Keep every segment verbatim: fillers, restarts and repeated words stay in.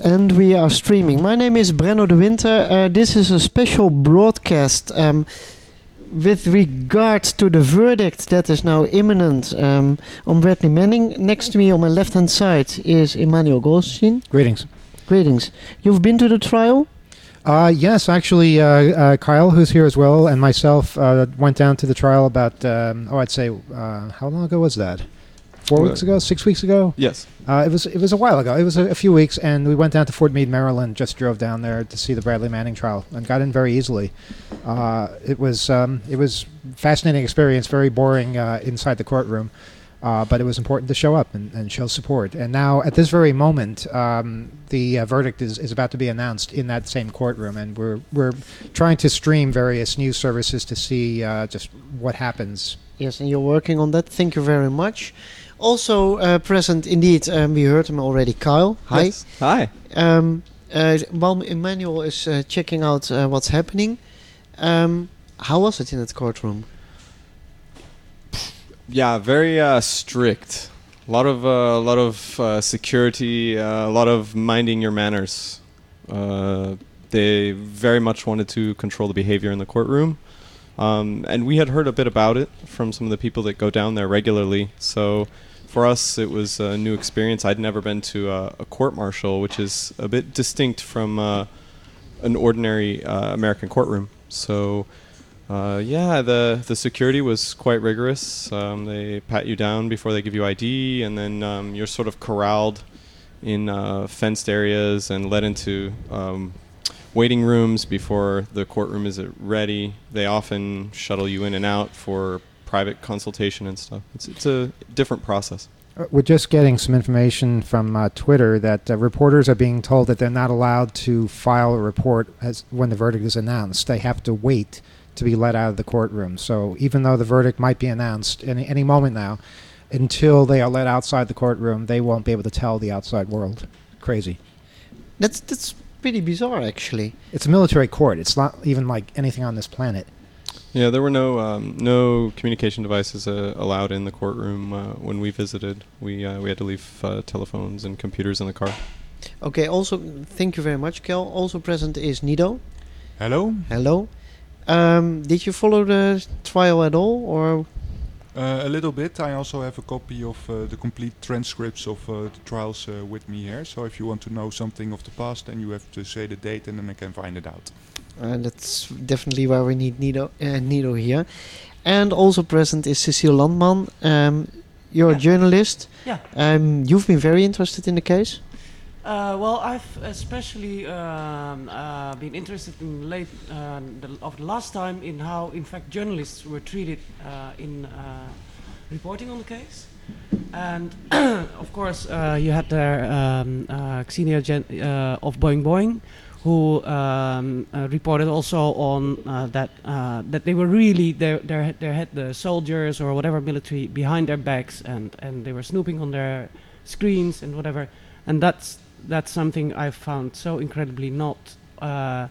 And we are streaming. My name is Brenno de Winter. Uh, this is a special broadcast um, with regard to the verdict that is now imminent um, on Bradley Manning. Next to me on my left-hand side is Emmanuel Goldstein. Greetings. Greetings. You've been to the trial? Uh, yes, actually, uh, uh, Kyle, who's here as well, and myself uh, went down to the trial about, um, oh, I'd say, uh, how long ago was that? Four uh, weeks ago? Six weeks ago? Yes. Uh, it was it was a while ago. It was a, a few weeks, and we went down to Fort Meade, Maryland, just drove down there to see the Bradley Manning trial, and got in very easily. Uh, it was um, it was fascinating experience, very boring uh, inside the courtroom, uh, but it was important to show up and, and show support. And now, at this very moment, um, the uh, verdict is, is about to be announced in that same courtroom, and we're we're trying to stream various news services to see uh, just what happens. Yes, and you're working on that. Thank you very much. Also uh, present, indeed, um, we heard him already, Kyle. Hi. Yes. Hi. Um, uh, while Emmanuel is uh, checking out uh, what's happening, um, how was it in that courtroom? Yeah, very uh, strict. A lot of uh, a lot of uh, security, uh, a lot of minding your manners. Uh, they very much wanted to control the behavior in the courtroom. Um, and we had heard a bit about it from some of the people that go down there regularly. So for us, it was a new experience. I'd never been to a, a court-martial, which is a bit distinct from uh, an ordinary uh, American courtroom. So, uh, yeah, the the security was quite rigorous. Um, they pat you down before they give you I D, and then um, you're sort of corralled in uh, fenced areas and led into um, waiting rooms before the courtroom is ready. They often shuttle you in and out for private consultation and stuff. It's it's a different process. We're just getting some information from uh, Twitter that uh, reporters are being told that they're not allowed to file a report as when the verdict is announced. They have to wait to be let out of the courtroom. So even though the verdict might be announced any any moment now, until they are let outside the courtroom, they won't be able to tell the outside world. Crazy. That's that's pretty bizarre, actually. It's a military court. It's not even like anything on this planet. Yeah, there were no um, no communication devices uh, allowed in the courtroom uh, when we visited. We uh, we had to leave uh, telephones and computers in the car. Okay. Also, thank you very much, Kel. Also present is Nido. Hello. Hello. Um, did you follow the trial at all, or? Uh, a little bit. I also have a copy of uh, the complete transcripts of uh, the trials uh, with me here. So if you want to know something of the past, then you have to say the date and then I can find it out. Uh, that's definitely why we need Nido, uh, Nido here. And also present is Cecile Landman. Um, you're yeah. a journalist. Yeah. Um, you've been very interested in the case. Uh, well, I've especially um, uh, been interested in late uh, the, of the last time in how, in fact, journalists were treated uh, in uh, reporting on the case. And of course, uh, you had there um, uh, Xenia Gen- uh, of Boing Boing, who um, uh, reported also on uh, that uh, that they were really they they they had the soldiers or whatever military behind their backs, and and they were snooping on their screens and whatever, and that's. That's something I found so incredibly not uh,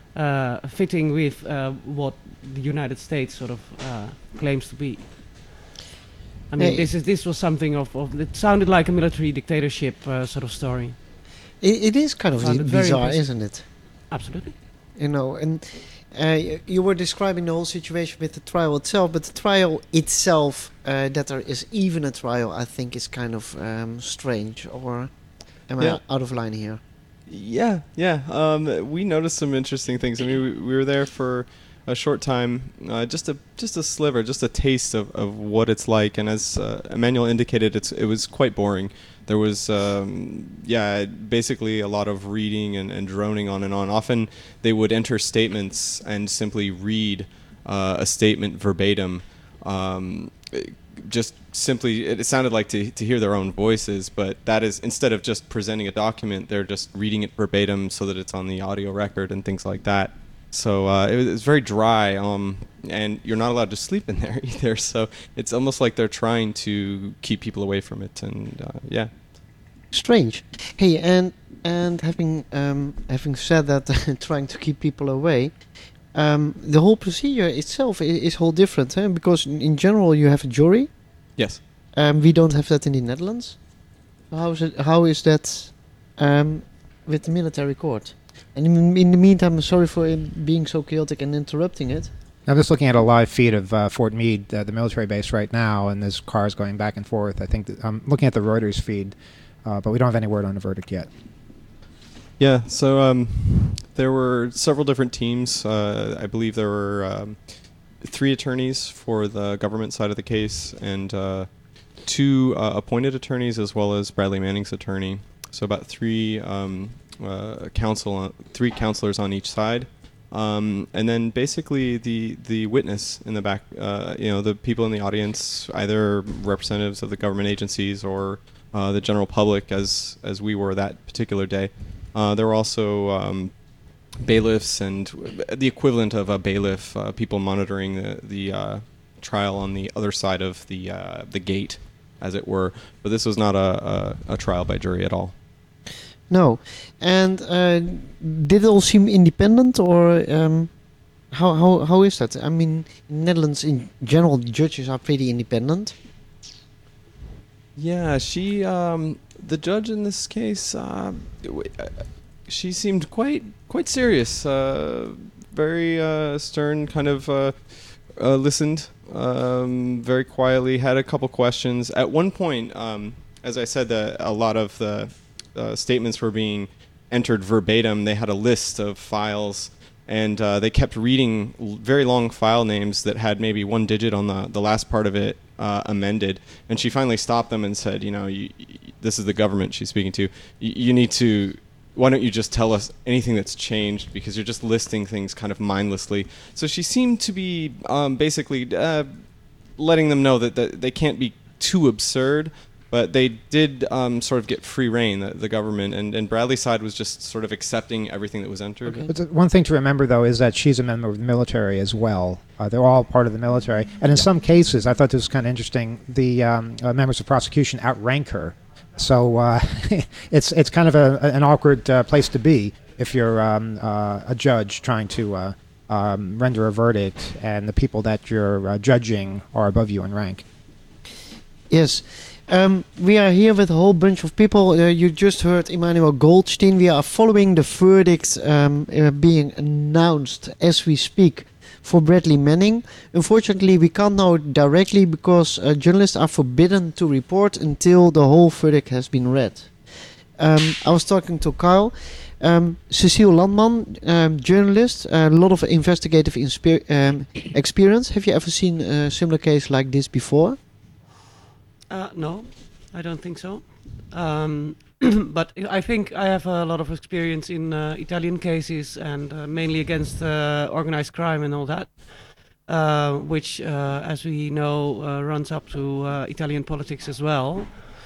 uh, fitting with uh, what the United States sort of uh, claims to be. I mean, hey. this is this was something of, of it sounded like a military dictatorship uh, sort of story. It, it is kind of Sounded bizarre, isn't it? Absolutely. You know, and uh, you were describing the whole situation with the trial itself, but the trial itself, uh, that there is even a trial, I think is kind of um, strange, or... Am yeah. I out of line here? Yeah, yeah. Um, we noticed some interesting things. I mean, we, we were there for a short time, uh, just a just a sliver, just a taste of, of what it's like. And as uh, Emmanuel indicated, it's it was quite boring. There was, um, yeah, basically a lot of reading and, and droning on and on. Often they would enter statements and simply read uh, a statement verbatim. Um, just simply, it sounded like to to hear their own voices, but that is, instead of just presenting a document, they're just reading it verbatim so that it's on the audio record and things like that. So uh, it was, it was very dry, um, and you're not allowed to sleep in there either. So it's almost like they're trying to keep people away from it, and uh, yeah. Strange. Hey, and and having um, having said that, trying to keep people away. Um, the whole procedure itself is, is whole different, huh? Because in, in general you have a jury. Yes. Um, we don't have that in the Netherlands. How is it? How is that um, with the military court. And in, in the meantime, I'm sorry for it being so chaotic and interrupting it. I'm just looking at a live feed of uh, Fort Meade, uh, the military base right now, and there's cars going back and forth. I think that I'm looking at the Reuters feed, uh, but we don't have any word on the verdict yet. Yeah, so um, there were several different teams. Uh, I believe there were um, three attorneys for the government side of the case and uh, two uh, appointed attorneys as well as Bradley Manning's attorney. So about three um, uh, counsel, three counselors on each side. Um, and then basically the, the witness in the back, uh, you know, the people in the audience, either representatives of the government agencies or uh, the general public, as as we were that particular day. Uh, there were also um, bailiffs and the equivalent of a bailiff, uh, people monitoring the the uh, trial on the other side of the uh, the gate, as it were. But this was not a, a, a trial by jury at all. No, and uh, did it all seem independent, or um, how how how is that? I mean, in Netherlands in general, judges are pretty independent. Yeah, she, um, the judge in this case, uh, w- uh, she seemed quite quite serious, uh, very uh, stern. Kind of uh, uh, listened um, very quietly. Had a couple questions. At one point, um, as I said, the, a lot of the Uh, statements were being entered verbatim. They had a list of files, and uh, they kept reading l- very long file names that had maybe one digit on the, the last part of it uh, amended. And she finally stopped them and said, you know, you, y- this is the government she's speaking to. Y- you need to, why don't you just tell us anything that's changed, because you're just listing things kind of mindlessly. So she seemed to be um, basically uh, letting them know that, that they can't be too absurd. But they did um, sort of get free reign, the, the government, and, and Bradley's side was just sort of accepting everything that was entered. Okay. But the one thing to remember, though, is that she's a member of the military as well. Uh, they're all part of the military. And in Yeah. some cases, I thought this was kind of interesting, the um, uh, members of prosecution outrank her. So uh, it's it's kind of a, an awkward uh, place to be if you're um, uh, a judge trying to uh, um, render a verdict and the people that you're uh, judging are above you in rank. Yes. Um, we are here with a whole bunch of people. Uh, you just heard Emmanuel Goldstein. We are following the verdict um, uh, being announced as we speak for Bradley Manning. Unfortunately, we can't know it directly because uh, journalists are forbidden to report until the whole verdict has been read. Um, I was talking to Kyle. Um, Cecile Landman, um, journalist, a lot of investigative inspe- um, experience. Have you ever seen a similar case like this before? Uh, no, I don't think so. Um, but I think I have a lot of experience in uh, Italian cases, and uh, mainly against uh, organized crime and all that, uh, which, uh, as we know, uh, runs up to uh, Italian politics as well.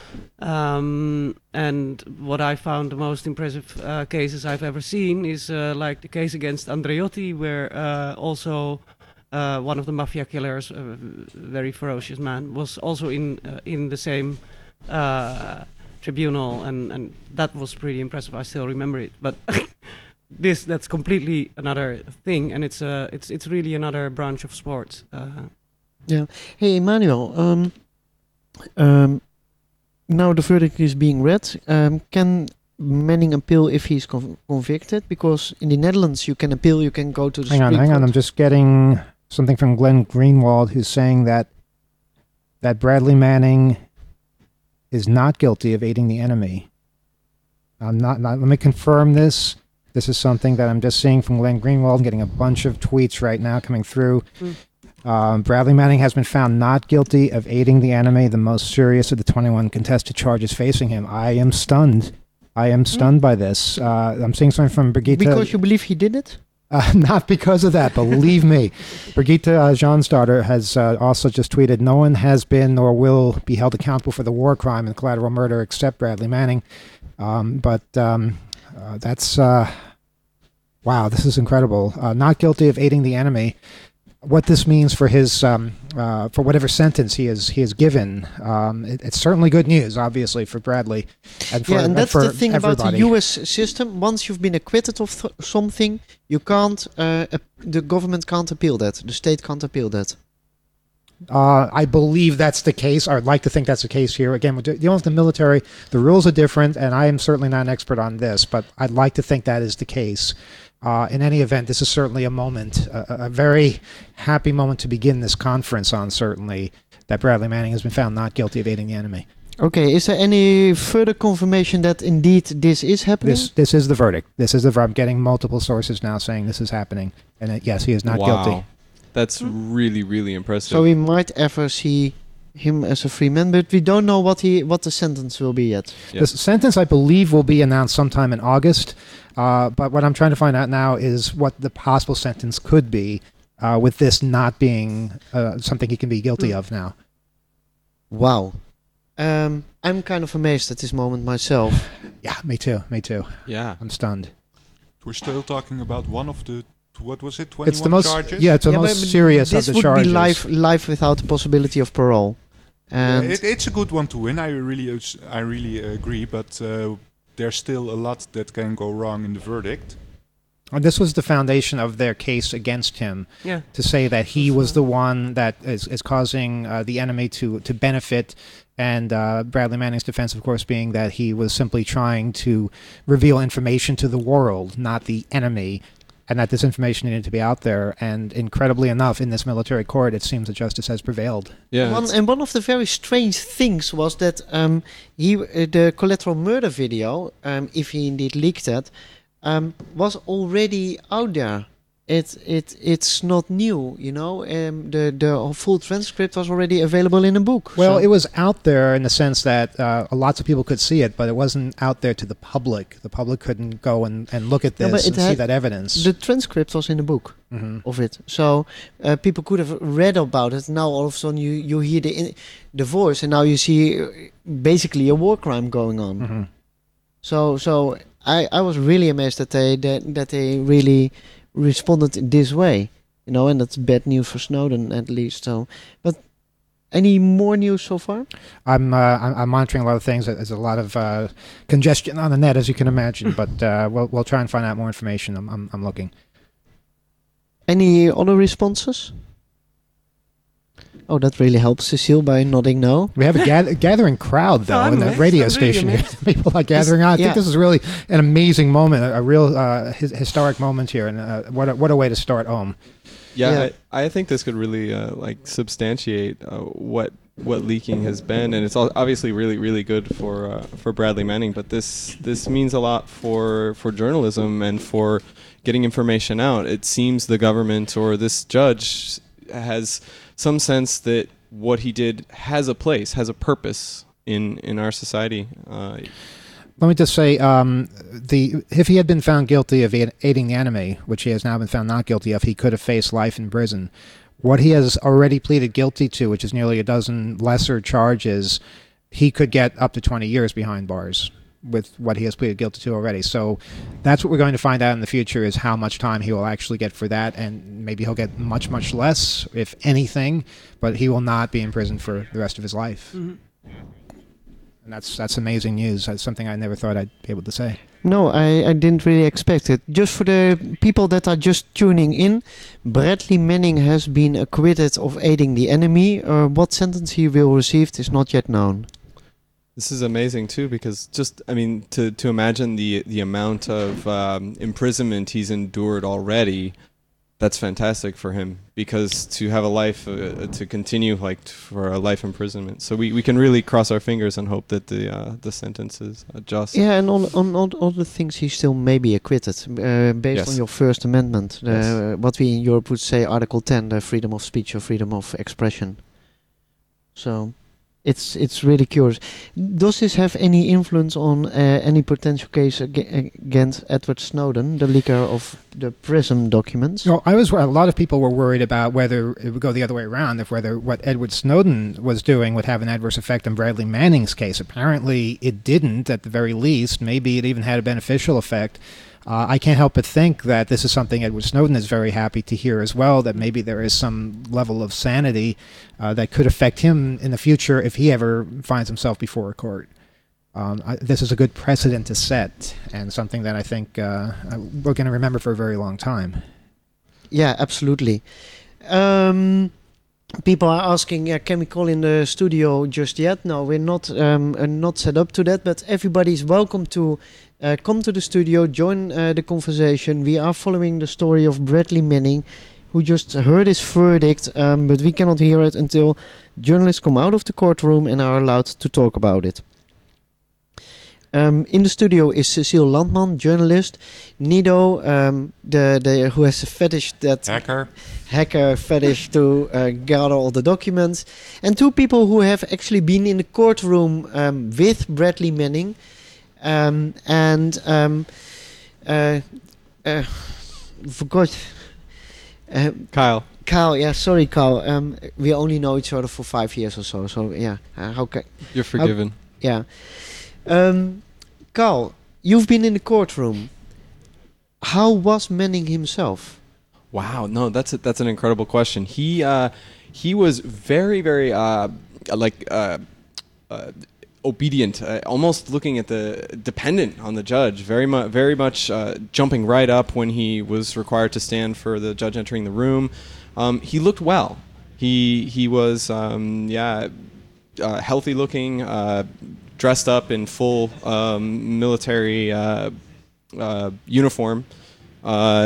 Um, and what I found the most impressive uh, cases I've ever seen is uh, like the case against Andreotti, where uh, also Uh, one of the mafia killers, a very ferocious man, was also in uh, in the same uh, tribunal, and, and that was pretty impressive. I still remember it, but this that's completely another thing, and it's uh, it's it's really another branch of sports. Uh, Yeah. Hey, Emmanuel. Um, um, now the verdict is being read. Um, can Manning appeal if he's conv- convicted? Because in the Netherlands, you can appeal. You can go to the Hang on, Supreme hang on. Court. I'm just getting something from Glenn Greenwald, who's saying that that Bradley Manning is not guilty of aiding the enemy. I'm not, not. Let me confirm this. This is something that I'm just seeing from Glenn Greenwald. I'm getting a bunch of tweets right now coming through. Mm. Um, Bradley Manning has been found not guilty of aiding the enemy, the most serious of the twenty-one contested charges facing him. I am stunned. I am stunned by this. Uh, I'm seeing something from Brigitte. Because you believe he did it? Uh, not because of that, believe me. Brigitte uh, Janstarter has uh, also just tweeted, no one has been nor will be held accountable for the war crime and collateral murder except Bradley Manning. Um, but um, uh, that's, uh, wow, this is incredible. Uh, not guilty of aiding the enemy. What this means for his, um, uh, for whatever sentence he is he is given, um, it, it's certainly good news, obviously, for Bradley and for, Yeah, and that's for the thing about everybody. the U S system. Once you've been acquitted of th- something, you can't. Uh, ap- the government can't appeal that. The state can't appeal that. Uh, I believe that's the case. I would like to think that's the case here. Again, with dealing with the military, the rules are different, and I am certainly not an expert on this, but I'd like to think that is the case. Uh, in any event, this is certainly a moment, a, a very happy moment to begin this conference on, certainly, that Bradley Manning has been found not guilty of aiding the enemy. Okay, is there any further confirmation that indeed this is happening? This this is the verdict. This is the verdict. I'm getting multiple sources now saying this is happening, and that, yes, he is not wow. guilty. That's really, really impressive. So we might ever see him as a free man, but we don't know what he what the sentence will be yet. Yeah. The sentence, I believe, will be announced sometime in August. Uh, but what I'm trying to find out now is what the possible sentence could be, uh, with this not being uh, something he can be guilty Hmm. of now. Wow. Um, I'm kind of amazed at this moment myself. Yeah, me too. Me too. Yeah. I'm stunned. We're still talking about one of the, what was it, twenty-one It's the most charges? yeah, it's the Yeah, most but serious this of the would charges. be life, life without the possibility of parole. Yeah, And it, it's a good one to win. I really, uh, I really agree, but uh, there's still a lot that can go wrong in the verdict. And this was the foundation of their case against him, Yeah. to say that he That's, was uh, the one that is, is causing uh, the enemy to, to benefit, and uh, Bradley Manning's defense, of course, being that he was simply trying to reveal information to the world, not the enemy, and that this information needed to be out there. And incredibly enough, in this military court, it seems that justice has prevailed. Yeah. one it's- and one of the very strange things was that um, he uh, the collateral murder video, um, if he indeed leaked that, um, was already out there. It it it's not new, you know. Um, the the full transcript was already available in a book. Well, so- it was out there in the sense that uh, lots of people could see it, but it wasn't out there to the public. The public couldn't go and, and look at No, but this it and see had- that evidence. the transcript was in the book hmm of it, so uh, people could have read about it. Now all of a sudden you you hear the in, the voice, and now you see uh, basically a war crime going on. hmm So so I, I was really amazed that they that, that they really responded in this way, you know, and that's bad news for Snowden at least. So, but any more news so far? I'm, uh, I'm I'm monitoring a lot of things. There's a lot of uh, congestion on the net, as you can imagine, but uh, we'll we'll try and find out more information. I'm I'm, I'm looking. Any other responses? Oh, that really helps Cecile by nodding no. We have a gather, gathering crowd though No, I'm in the amazed. radio I'm really station here. amazed. People are gathering on. I think yeah. this is really an amazing moment, a, a real uh, his, historic moment here, and uh, what a, what a way to start home. Yeah, Yeah. I, I think this could really uh, like substantiate uh, what what leaking has been, and it's all obviously really really good for uh, for Bradley Manning. But this this means a lot for for journalism and for getting information out. It seems the government or this judge has some sense that what he did has a place, has a purpose in in our society. Uh, Let me just say, um, the if he had been found guilty of aid- aiding the enemy, which he has now been found not guilty of, he could have faced life in prison. What he has already pleaded guilty to, which is nearly a dozen lesser charges, he could get up to twenty years behind bars with what he has pleaded guilty to already. So that's what we're going to find out in the future, is how much time he will actually get for that, and maybe he'll get much, much less, if anything, but he will not be in prison for the rest of his life. Mhm. And that's that's amazing news. That's something I never thought I'd be able to say. No, I, I didn't really expect it. Just for the people that are just tuning in, Bradley Manning has been acquitted of aiding the enemy. Uh, what sentence he will receive is not yet known. This is amazing too, because just I mean to to imagine the the amount of um, imprisonment he's endured already, that's fantastic for him, because to have a life uh, to continue like t- for a life imprisonment. So we, we can really cross our fingers and hope that the uh, the sentence is uh, just. Yeah, and on on all other things he still may be acquitted uh, based Yes. on your First Amendment, the, Yes. what we in Europe would say Article ten, the freedom of speech or freedom of expression. So, it's it's really curious. Does this have any influence on uh, any potential case ag- against Edward Snowden, the leaker of the PRISM documents? No, I was. A lot of people were worried about whether it would go the other way around, if whether what Edward Snowden was doing would have an adverse effect on Bradley Manning's case. Apparently, it didn't. At the very least, maybe it even had a beneficial effect. Uh, I can't help but think that this is something Edward Snowden is very happy to hear as well, that maybe there is some level of sanity uh, that could affect him in the future if he ever finds himself before a court. Um, I, this is a good precedent to set, and something that I think uh, we're going to remember for a very long time. Yeah, absolutely. Um, people are asking, uh, can we call in the studio just yet? No, we're not um, uh, not set up to that, but everybody's welcome to uh, come to the studio, join uh, the conversation. We are following the story of Bradley Manning, who just heard his verdict, um, but we cannot hear it until journalists come out of the courtroom and are allowed to talk about it. Um, in the studio is Cecile Landman, journalist. Nido, um, the, the who has a fetish that Hacker. hacker fetish to uh, gather all the documents, and two people who have actually been in the courtroom um, with Bradley Manning, um, and um, uh, uh, forgot. Uh, Kyle, Kyle, yeah, sorry, Kyle. Um, we only know each other for five years or so. So yeah, uh, how ca- you're forgiven. yeah. Um, Carl, you've been in the courtroom. How was Manning himself? Wow, no, that's a, that's an incredible question. He uh, he was very very uh, like uh, uh, obedient, uh, almost looking at the dependent on the judge. Very much very much uh, jumping right up when he was required to stand for the judge entering the room. Um, he looked well. He he was um, yeah uh, healthy looking. Uh, dressed up in full um, military uh, uh, uniform, uh,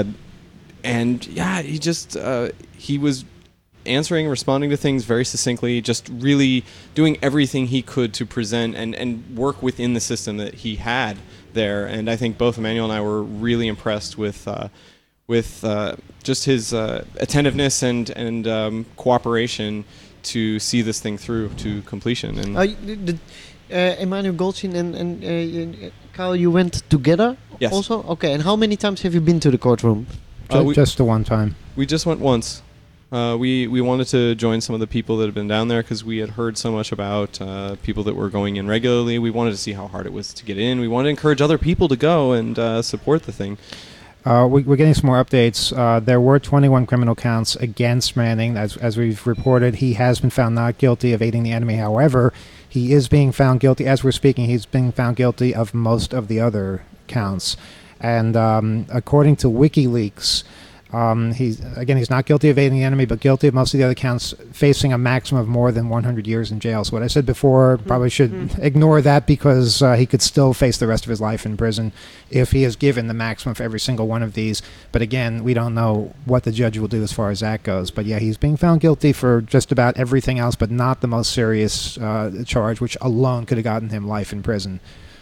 and yeah, he just uh, he was answering, responding to things very succinctly, just really doing everything he could to present and, and work within the system that he had there. And I think both Emmanuel and I were really impressed with uh, with uh, just his uh, attentiveness and and um, cooperation to see this thing through to completion. And Uh, the, the, uh, Emmanuel Goldstein and, and uh, you- Kyle, you went together Yes. also? Okay, and how many times have you been to the courtroom? Uh, Ju- we- just the one time. We just went once. Uh, we we wanted to join some of the people that had been down there because we had heard so much about uh, people that were going in regularly. We wanted to see how hard it was to get in. We wanted to encourage other people to go and uh, support the thing. Uh, we, we're getting some more updates. Uh, there were twenty-one criminal counts against Manning. As, as we've reported, he has been found not guilty of aiding the enemy. However, he is being found guilty. As we're speaking, he's being found guilty of most of the other counts. And um, according to WikiLeaks, um, he's again, he's not guilty of aiding the enemy, but guilty of most of the other counts, facing a maximum of more than one hundred years in jail. So what I said before, probably should Mhm. ignore that, because uh, he could still face the rest of his life in prison if he is given the maximum for every single one of these. But again, we don't know what the judge will do as far as that goes. But yeah, he's being found guilty for just about everything else, but not the most serious uh, charge, which alone could have gotten him life in prison.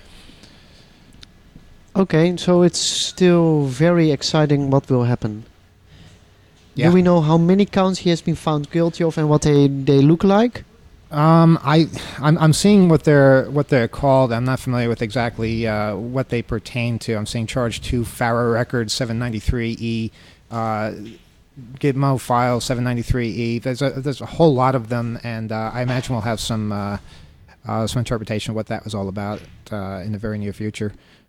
Okay, so it's still very exciting what will happen. Yeah. Do we know how many counts he has been found guilty of and what they, they look like? Um, I, I'm, I'm seeing what they're what they're called. I'm not familiar with exactly uh, what they pertain to. I'm seeing charge two, Farah Records seven ninety-three E, uh, Gitmo File seven ninety-three E. There's a there's a whole lot of them, and uh, I imagine we'll have some uh, uh, some interpretation of what that was all about uh, in the very near future.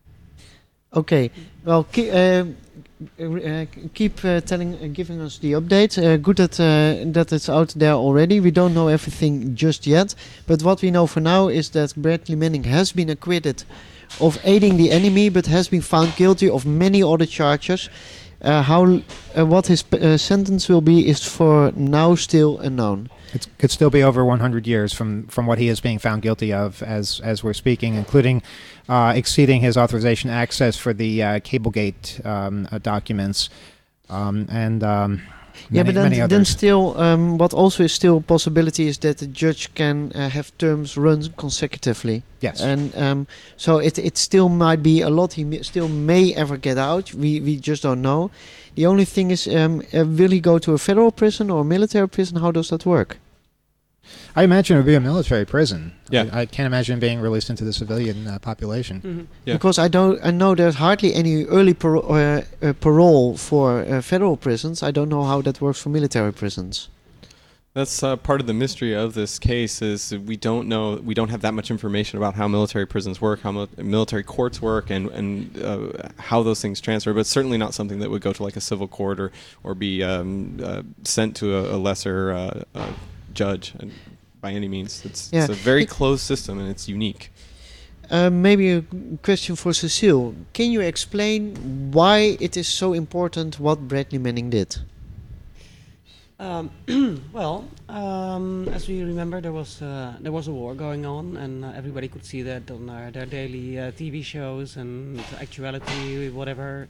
Okay, well, ke- uh, uh, keep uh, telling, uh, giving us the update. Uh, good that uh, that it's out there already. We don't know everything just yet, but what we know for now is that Bradley Manning has been acquitted of aiding the enemy, but has been found guilty of many other charges. Uh, how uh, what his p- uh, sentence will be is for now still unknown. It could still be over one hundred years from, from what he is being found guilty of as as we're speaking, including uh, exceeding his authorization access for the uh, Cablegate um, uh, documents, um, and um, Yeah, many, but many then, then others. still, um, what also is still a possibility is that the judge can uh, have terms run consecutively. Yes. And um, so it it still might be a lot. He m- still may ever get out. We we just don't know. The only thing is, um, uh, will he go to a federal prison or a military prison? How does that work? I imagine it would be a military prison. Yeah. I, I can't imagine him being released into the civilian uh, population. Mhm. Yeah. Because I don't, I know there's hardly any early paro- uh, uh, parole for uh, federal prisons. I don't know how that works for military prisons. That's uh, part of the mystery of this case is that we don't know, we don't have that much information about how military prisons work, how mil- military courts work, and, and uh, how those things transfer, but certainly not something that would go to like a civil court or, or be um, uh, sent to a, a lesser uh, uh, judge and by any means. It's, Yeah. it's a very It- closed system and it's unique. Uh, maybe a question for Cecile. Can you explain why it is so important what Bradley Manning did? Um, well, um, as we remember, there was uh, there was a war going on, and uh, everybody could see that on uh, their daily uh, T V shows and actuality, whatever.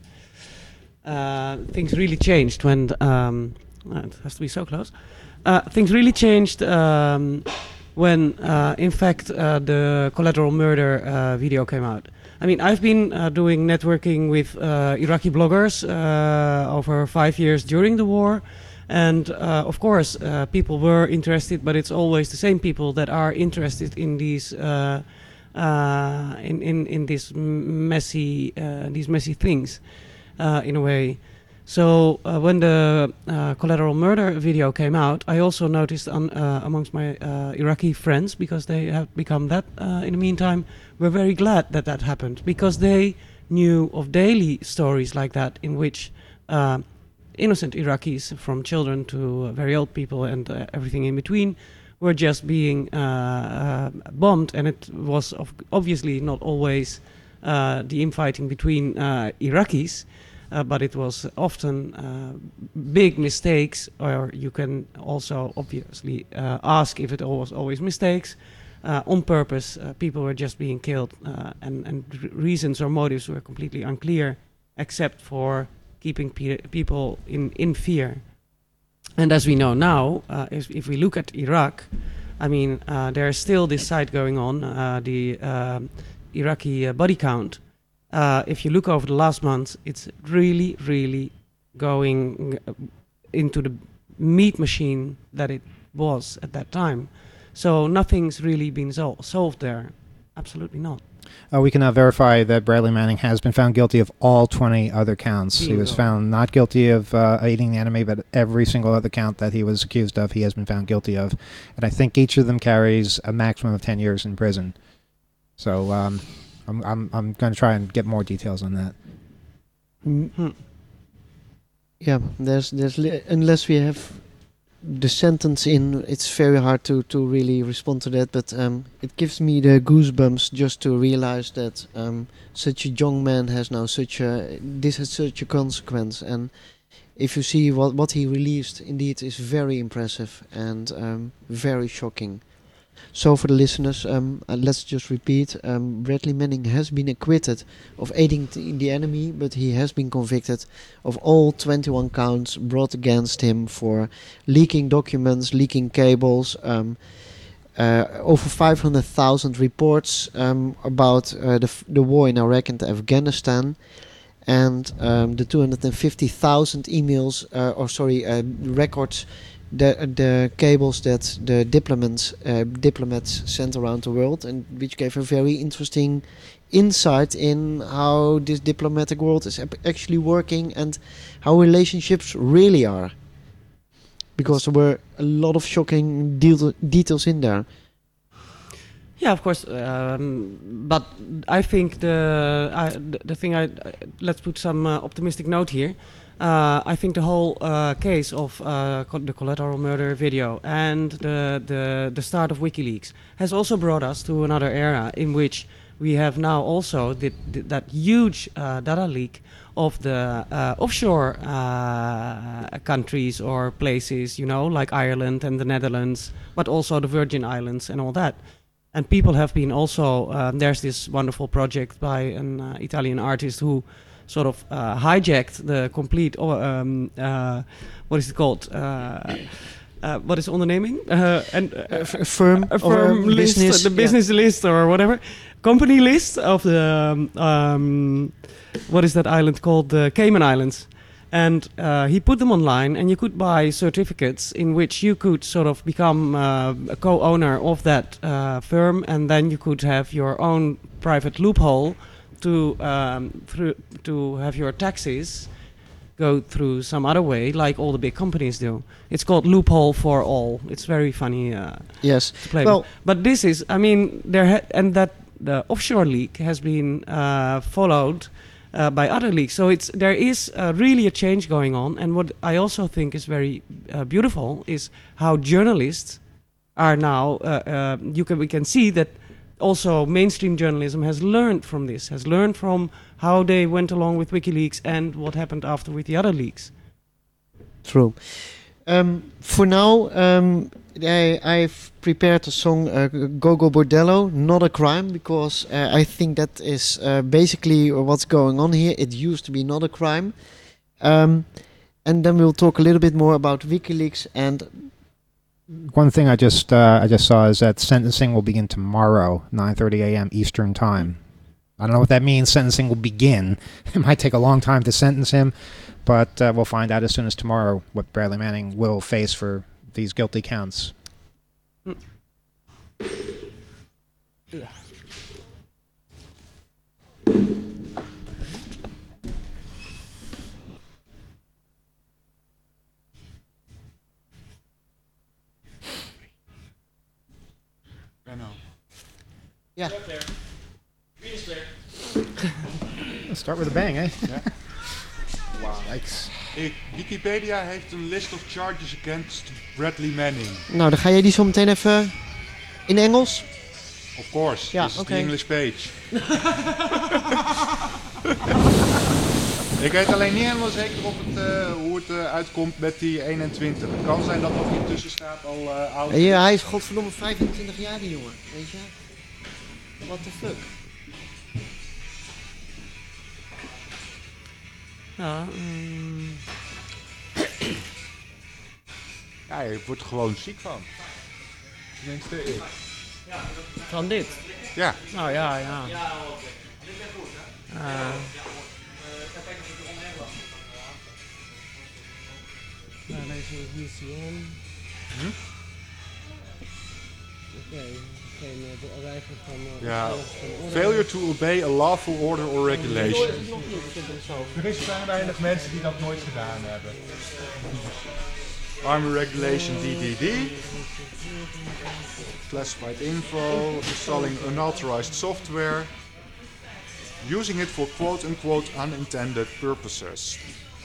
Uh, things really changed when um, uh, it has to be so close. Uh, things really changed um, when, uh, in fact, uh, the Collateral Murder uh, video came out. I mean, I've been uh, doing networking with uh, Iraqi bloggers uh, over five years during the war. And uh, of course, uh, people were interested, but it's always the same people that are interested in these uh, uh, in in in these messy uh, these messy things, uh, in a way. So uh, when the uh, Collateral Murder video came out, I also noticed on, uh, amongst my uh, Iraqi friends, because they have become that uh, in the meantime, were very glad that that happened, because they knew of daily stories like that in which. Uh, innocent Iraqis, from children to uh, very old people and uh, everything in between, were just being uh, uh, bombed, and it was of obviously not always uh, the infighting between uh, Iraqis, uh, but it was often uh, big mistakes, or you can also obviously uh, ask if it was always mistakes. Uh, on purpose, uh, people were just being killed, uh, and, and r- reasons or motives were completely unclear, except for keeping pe- people in, in fear. And as we know now, uh, if, if we look at Iraq, I mean, uh, there is still this site going on, uh, the uh, Iraqi uh, body count. Uh, if you look over the last month, it's really, really going into the meat machine that it was at that time. So nothing's really been sol- solved there. Absolutely not. Uh, we can now verify that Bradley Manning has been found guilty of all twenty other counts. Bingo. He was found not guilty of uh, aiding the enemy, but every single other count that he was accused of, he has been found guilty of. And I think each of them carries a maximum of ten years in prison. So um, I'm, I'm, I'm going to try and get more details on that. Mm. Yeah, there's, there's li- unless we have the sentence in, it's very hard to, to really respond to that, but um, it gives me the goosebumps just to realize that um, such a young man has now such a, this has such a consequence, and if you see what, what he released, indeed is very impressive and um, very shocking. So for the listeners, um, uh, let's just repeat, um, Bradley Manning has been acquitted of aiding t- the enemy, but he has been convicted of all twenty-one counts brought against him for leaking documents, leaking cables, um, uh, over five hundred thousand reports um, about uh, the, f- the war in Iraq and Afghanistan, and um, the two hundred fifty thousand emails, uh, or sorry, uh, records, the the cables that the diplomats uh, diplomats sent around the world, and which gave a very interesting insight in how this diplomatic world is ap- actually working and how relationships really are. Because there were a lot of shocking de- details in there. Yeah, of course. Um, but I think the I, the, the thing I uh, let's put some uh, optimistic note here. Uh, I think the whole uh, case of uh, co- the Collateral Murder video and the, the the start of WikiLeaks has also brought us to another era in which we have now also did, did that huge uh, data leak of the uh, offshore uh, countries or places, you know, like Ireland and the Netherlands, but also the Virgin Islands and all that. And people have been also, um, there's this wonderful project by an uh, Italian artist who sort of uh, hijacked the complete, um, uh, what is it called? Uh, uh, what is onderneming? Uh, and uh, A, f- a firm, a firm or a list, business, the business yeah. list or whatever, company list of the, um, um, what is that island called? The Cayman Islands. And uh, he put them online, and you could buy certificates in which you could sort of become uh, a co-owner of that uh, firm, and then you could have your own private loophole to um, through to have your taxes go through some other way, like all the big companies do. It's called Loophole for All. It's very funny uh, Yes. to play Well, with. But this is, I mean, there ha- and that the offshore leak has been uh, followed uh, by other leaks. So it's there is uh, really a change going on. And what I also think is very uh, beautiful is how journalists are now. Uh, uh, you can we can see that. Also, mainstream journalism has learned from this, has learned from how they went along with WikiLeaks and what happened after with the other leaks. True. Um, for now, um, I, I've prepared a song, uh, Go Go Bordello, not a crime, because uh, I think that is uh, basically what's going on here. It used to be not a crime. Um, and then we'll talk a little bit more about WikiLeaks. And One thing I just uh, I just saw is that sentencing will begin tomorrow, nine thirty a.m. Eastern Time. I don't know what that means. Sentencing will begin. It might take a long time to sentence him, but uh, we'll find out as soon as tomorrow what Bradley Manning will face for these guilty counts. Benno. yeah, Let's start with a bang, eh? Ja. Yikes. Ik, Wikipedia heeft een list of charges against Bradley Manning. nou dan ga jij die zo meteen even in Engels. Of course, Ja, this is oké. the English page. Ik weet alleen niet helemaal zeker of het, uh, hoe het uh, uitkomt met die eenentwintig. Het kan zijn dat er niet tussen staat al uh, oud. En ja, hij is godverdomme vijfentwintig jaar die jongen, weet je. What the fuck. Ja, mm, Ja, je wordt er gewoon ziek van. Tenminste, ik. van dit. Ja, Nou ja, ja. Uh, nou, deze is V C N. Hm? Oké, geen uh, de arrival van... Uh, ja. van orde. Failure to obey a lawful order or regulation. Nog niet, ik vind het zo. Er is zijn weinig mensen die dat nooit gedaan hebben. Army Regulation D D D. Classified info. Installing unauthorized software. Using it for quote-unquote unintended purposes.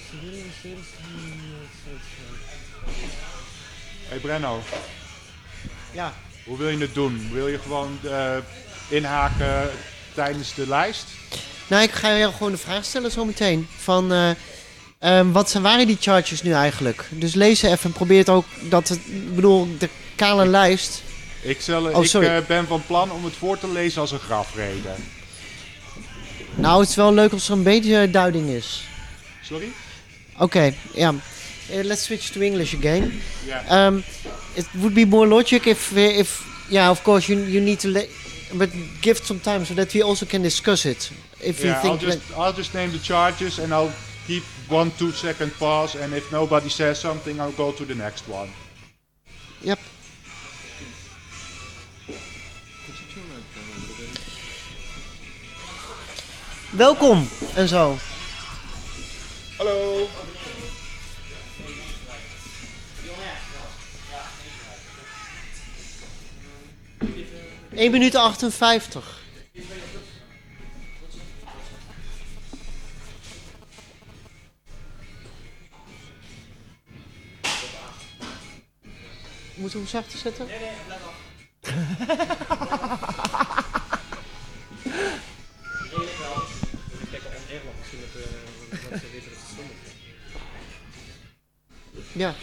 Hey Brenno, Ja. hoe wil je het doen? Wil je gewoon uh, inhaken tijdens de lijst? Nou, ik ga jou gewoon de vraag stellen zometeen. Van, uh, um, wat zijn, waren die charges nu eigenlijk? Dus lees ze even en probeer het ook, dat het, ik bedoel, de kale lijst. Ik, zal, Oh, ik sorry. uh, ben van plan om het voor te lezen als een grafrede. Nou, het is wel leuk als er een beetje duiding is. Sorry? Oké, okay, ja. Uh, let's switch to English again. Yeah. Um, it would be more logic if, uh, if yeah, of course, you you need to, let, but give it some time so that we also can discuss it. If you Yeah, I'll think just I'll just name the charges and I'll keep one two second pause, and if nobody says something, I'll go to the next one. Yep. Welkom en zo. Hallo. één minuut achtenvijftig. Moeten we hem zachter zetten? Nee, nee, blijf af. Ja.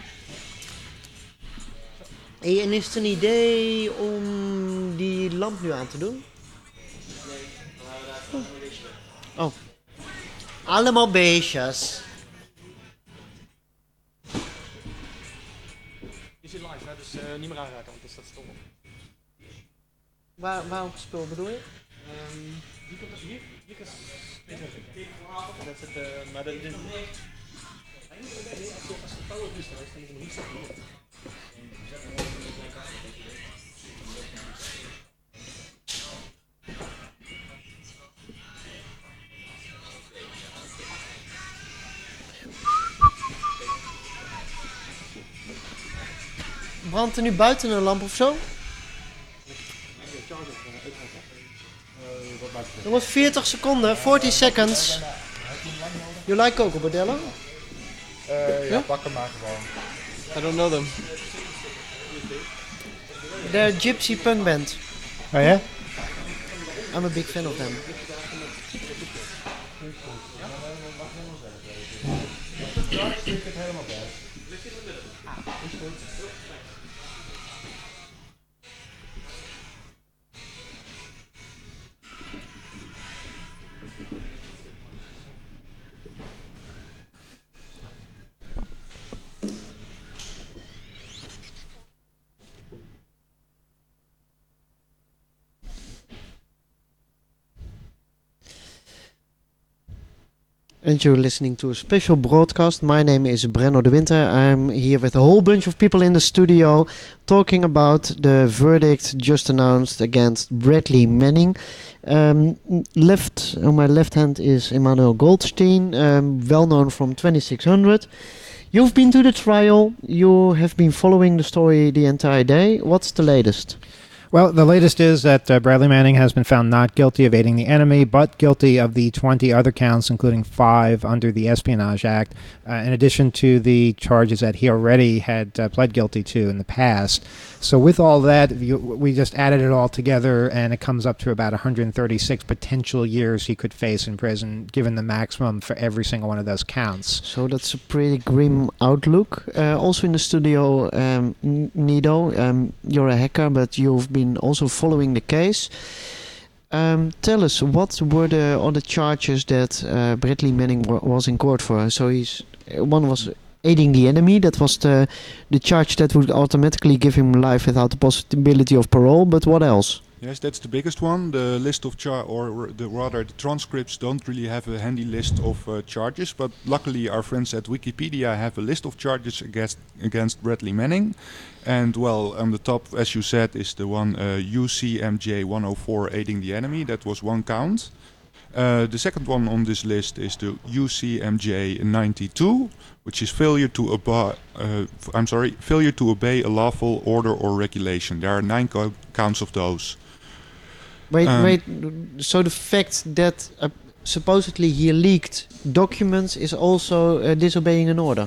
Hey, en is het een idee om die lamp nu aan te doen? Nee, oh. Allemaal beestjes. Je zit live, hè? Dus uh, niet meer aanraken, want dan staat stom op. Waar, waar op het spul bedoel je? Um, die komt hier, hier kan dit is het. Dat is het, uh, maar dat is... Nee. Als het power booster is, dan is het niet zo goed. Brandt er nu buiten een lamp of zo? Jongens, veertig seconden, veertig seconds. You like Coco Bordello? Uh, ja, pak hem maar gewoon. I don't know them. They're a gypsy punk band. Oh yeah? I'm a big fan of them. And you're listening to a special broadcast. My name is Brenno de Winter. I'm here with a whole bunch of people in the studio talking about the verdict just announced against Bradley Manning. Um, left on my left hand is Emmanuel Goldstein, um, well known from twenty-six hundred. You've been to the trial. You have been following the story the entire day. What's the latest? Well, the latest is that uh, Bradley Manning has been found not guilty of aiding the enemy, but guilty of the twenty other counts, including five under the Espionage Act, uh, in addition to the charges that he already had uh, pled guilty to in the past. So with all that, you, we just added it all together, and it comes up to about one hundred thirty-six potential years he could face in prison, given the maximum for every single one of those counts. So that's a pretty grim outlook. Uh, also in the studio, um, N- Nido, um, you're a hacker, but you've been also following the case. Um, tell us, what were the other charges that uh, Bradley Manning w- was in court for? So he's uh, one was aiding the enemy. That was the the charge that would automatically give him life without the possibility of parole. But what else? Yes, that's the biggest one. The list of char, or r- the rather the transcripts don't really have a handy list of uh, charges, but luckily our friends at Wikipedia have a list of charges against against Bradley Manning. And well, on the top, as you said, is the one uh, U C M J one oh four, aiding the enemy. That was one count. Uh, the second one on this list is the U C M J ninety-two, which is failure to obey. Uh, f- I'm sorry, failure to obey a lawful order or regulation. There are nine co- counts of those. Wait, Um, wait. So the fact that uh, supposedly he leaked documents is also uh, disobeying an order.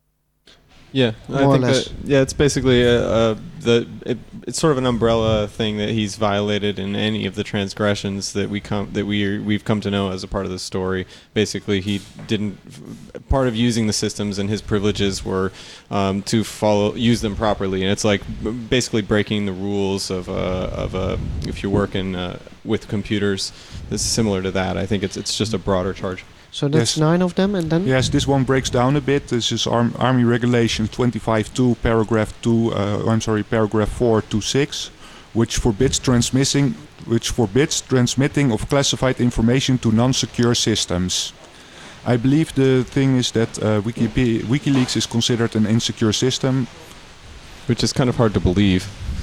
Yeah, I More or think less. that, yeah, it's basically uh, uh, the it, it's sort of an umbrella thing that he's violated in any of the transgressions that we come that we are, we've come to know as a part of the story. Basically, he didn't part of using the systems and his privileges were um, to follow use them properly, and it's like b- basically breaking the rules of uh, of uh, if you work in uh, with computers. This is similar to that. I think it's it's just a broader charge. So that's Yes. nine of them, and then Yes, this one breaks down a bit. This is Arm- Army Regulation twenty-five two, paragraph two. Uh, I'm sorry, paragraph four to six, which forbids transmitting, which forbids transmitting of classified information to non-secure systems. I believe the thing is that uh, Wikipedia, WikiLeaks is considered an insecure system. Which is kind of hard to believe.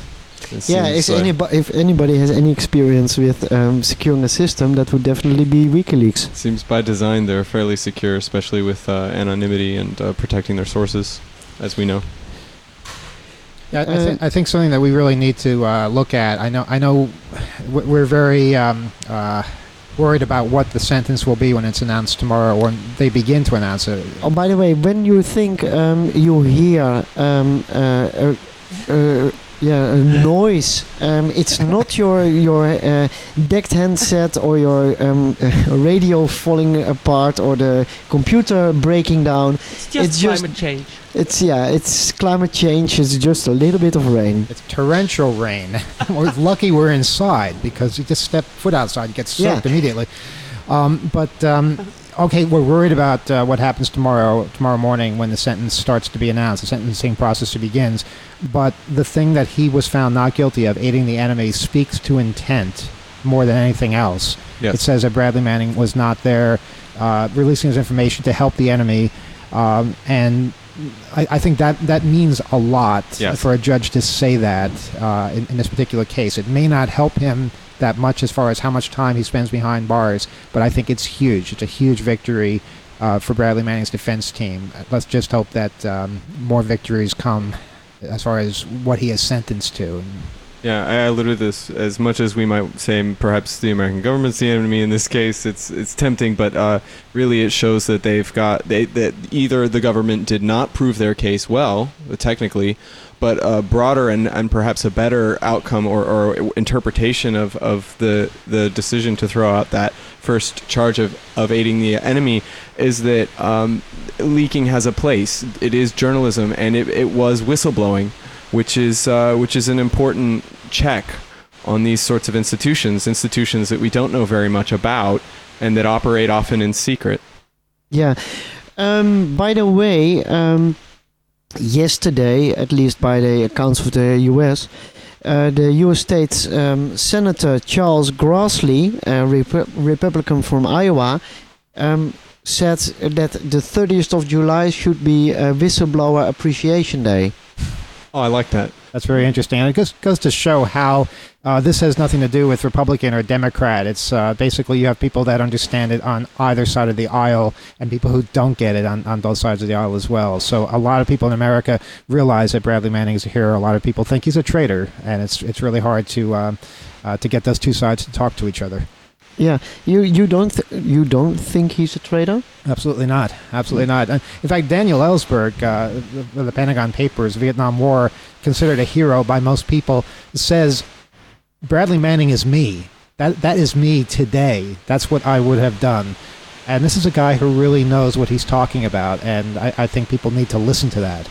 It yeah, seems if, like- anybo- if anybody has any experience with um, securing a system, that would definitely be WikiLeaks. Seems by design they're fairly secure, especially with uh, anonymity and uh, protecting their sources, as we know. Yeah, I, Uh, th- I think something that we really need to uh, look at. I know, I know, w- we're very um, uh, worried about what the sentence will be when it's announced tomorrow, or when they begin to announce it. Oh, by the way, when you think um, you hear um, uh, uh, uh, yeah, a noise, um, it's not your your uh, decked handset or your um, uh, radio falling apart or the computer breaking down. It's just It's just- climate change. It's yeah, it's climate change. It's just a little bit of rain. It's torrential rain. We're lucky we're inside, because you just step foot outside and get soaked Yeah. immediately. Um, but um, okay, we're worried about uh, what happens tomorrow tomorrow morning when the sentence starts to be announced, the sentencing process begins. But the thing that he was found not guilty of, aiding the enemy, speaks to intent more than anything else. Yes. It says that Bradley Manning was not there, uh, releasing his information to help the enemy, um, and I, I think that that means a lot Yes. for a judge to say that uh, in, in this particular case. It may not help him that much as far as how much time he spends behind bars, but I think it's huge. It's a huge victory uh, for Bradley Manning's defense team. Let's just hope that um, more victories come as far as what he is sentenced to. Yeah, I alluded to this. As much as we might say perhaps the American government's the enemy in this case, it's it's tempting, but uh, really it shows that they've got they that either the government did not prove their case well, technically, but a broader and, and perhaps a better outcome or, or interpretation of, of the the decision to throw out that first charge of, of aiding the enemy is that um, leaking has a place. It is journalism, and it, it was whistleblowing, which is uh, which is an important check on these sorts of institutions, institutions that we don't know very much about and that operate often in secret. Yeah. Um, by the way, um, yesterday, at least by the accounts of the U S, uh, the U S State um, Senator Charles Grassley, a Rep- Republican from Iowa, um, said that the thirtieth of July should be a Whistleblower Appreciation Day. Oh, I like that. That's very interesting. And it goes, goes to show how uh, this has nothing to do with Republican or Democrat. It's uh, basically you have people that understand it on either side of the aisle and people who don't get it on, on both sides of the aisle as well. So a lot of people in America realize that Bradley Manning is a hero. A lot of people think he's a traitor, and it's it's really hard to um, uh, to get those two sides to talk to each other. Yeah, you you don't th- you don't think he's a traitor? Absolutely not. Absolutely not. And in fact, Daniel Ellsberg, uh, the, the Pentagon Papers, Vietnam War, considered a hero by most people, says Bradley Manning is me. That that is me today. That's what I would have done. And this is a guy who really knows what he's talking about, and I, I think people need to listen to that.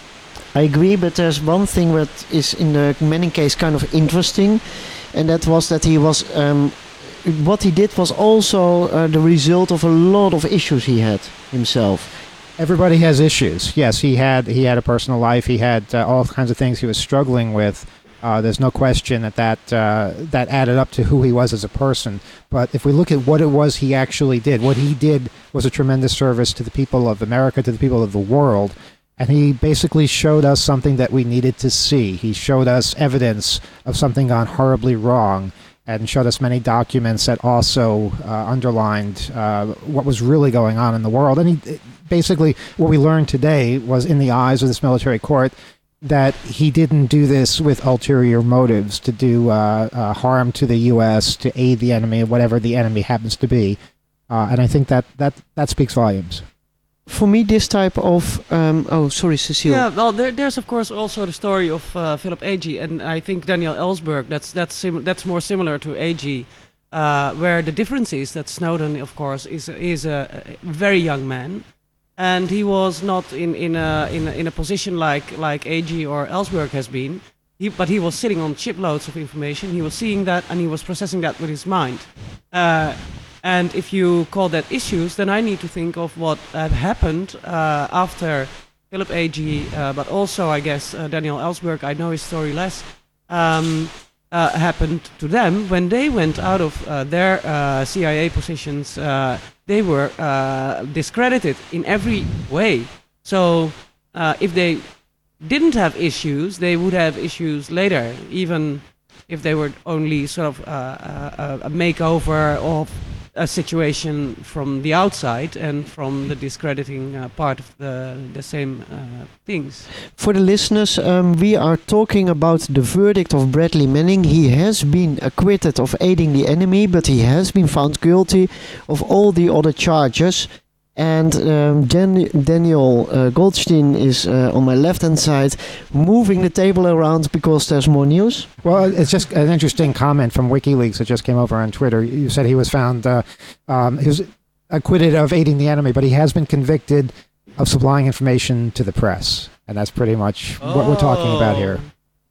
I agree, but there's one thing that is in the Manning case kind of interesting, and that was that he was. Um, what he did was also uh, the result of a lot of issues he had himself. Everybody has issues. Yes, he had he had a personal life. He had uh, all kinds of things he was struggling with. Uh, there's no question that that, uh, that added up to who he was as a person. But if we look at what it was he actually did, what he did was a tremendous service to the people of America, to the people of the world. And he basically showed us something that we needed to see. He showed us evidence of something gone horribly wrong, and showed us many documents that also uh, underlined uh, what was really going on in the world. And he, basically, what we learned today was, in the eyes of this military court, that he didn't do this with ulterior motives to do uh, uh, harm to the U S, to aid the enemy, whatever the enemy happens to be. Uh, and I think that, that, that speaks volumes. For me, this type of um, oh, sorry, Cecile. Yeah, well, there, there's of course also the story of uh, Philip Agee, and I think Daniel Ellsberg. That's that's sim- that's more similar to Agee, uh, where the difference is that Snowden, of course, is is a, a very young man, and he was not in in a in a, in a position like like Agee or Ellsberg has been. He, but he was sitting on shiploads of information. He was seeing that, and he was processing that with his mind. Uh, And if you call that issues, then I need to think of what had happened uh, after Philip Agee, uh, but also, I guess, uh, Daniel Ellsberg, I know his story less, um, uh, happened to them when they went out of uh, their uh, C I A positions. Uh, they were uh, discredited in every way. So uh, if they didn't have issues, they would have issues later, even if they were only sort of uh, uh, a makeover of a situation from the outside and from the discrediting uh, part of the the same uh, things. For the listeners, um, we are talking about the verdict of Bradley Manning. He has been acquitted of aiding the enemy, but he has been found guilty of all the other charges. And um, Dan- Daniel uh, Goldstein is uh, on my left-hand side, moving the table around because there's more news. Well, it's just an interesting comment from WikiLeaks that just came over on Twitter. You said he was found, uh, um, he was acquitted of aiding the enemy, but he has been convicted of supplying information to the press. And that's pretty much oh. what we're talking about here.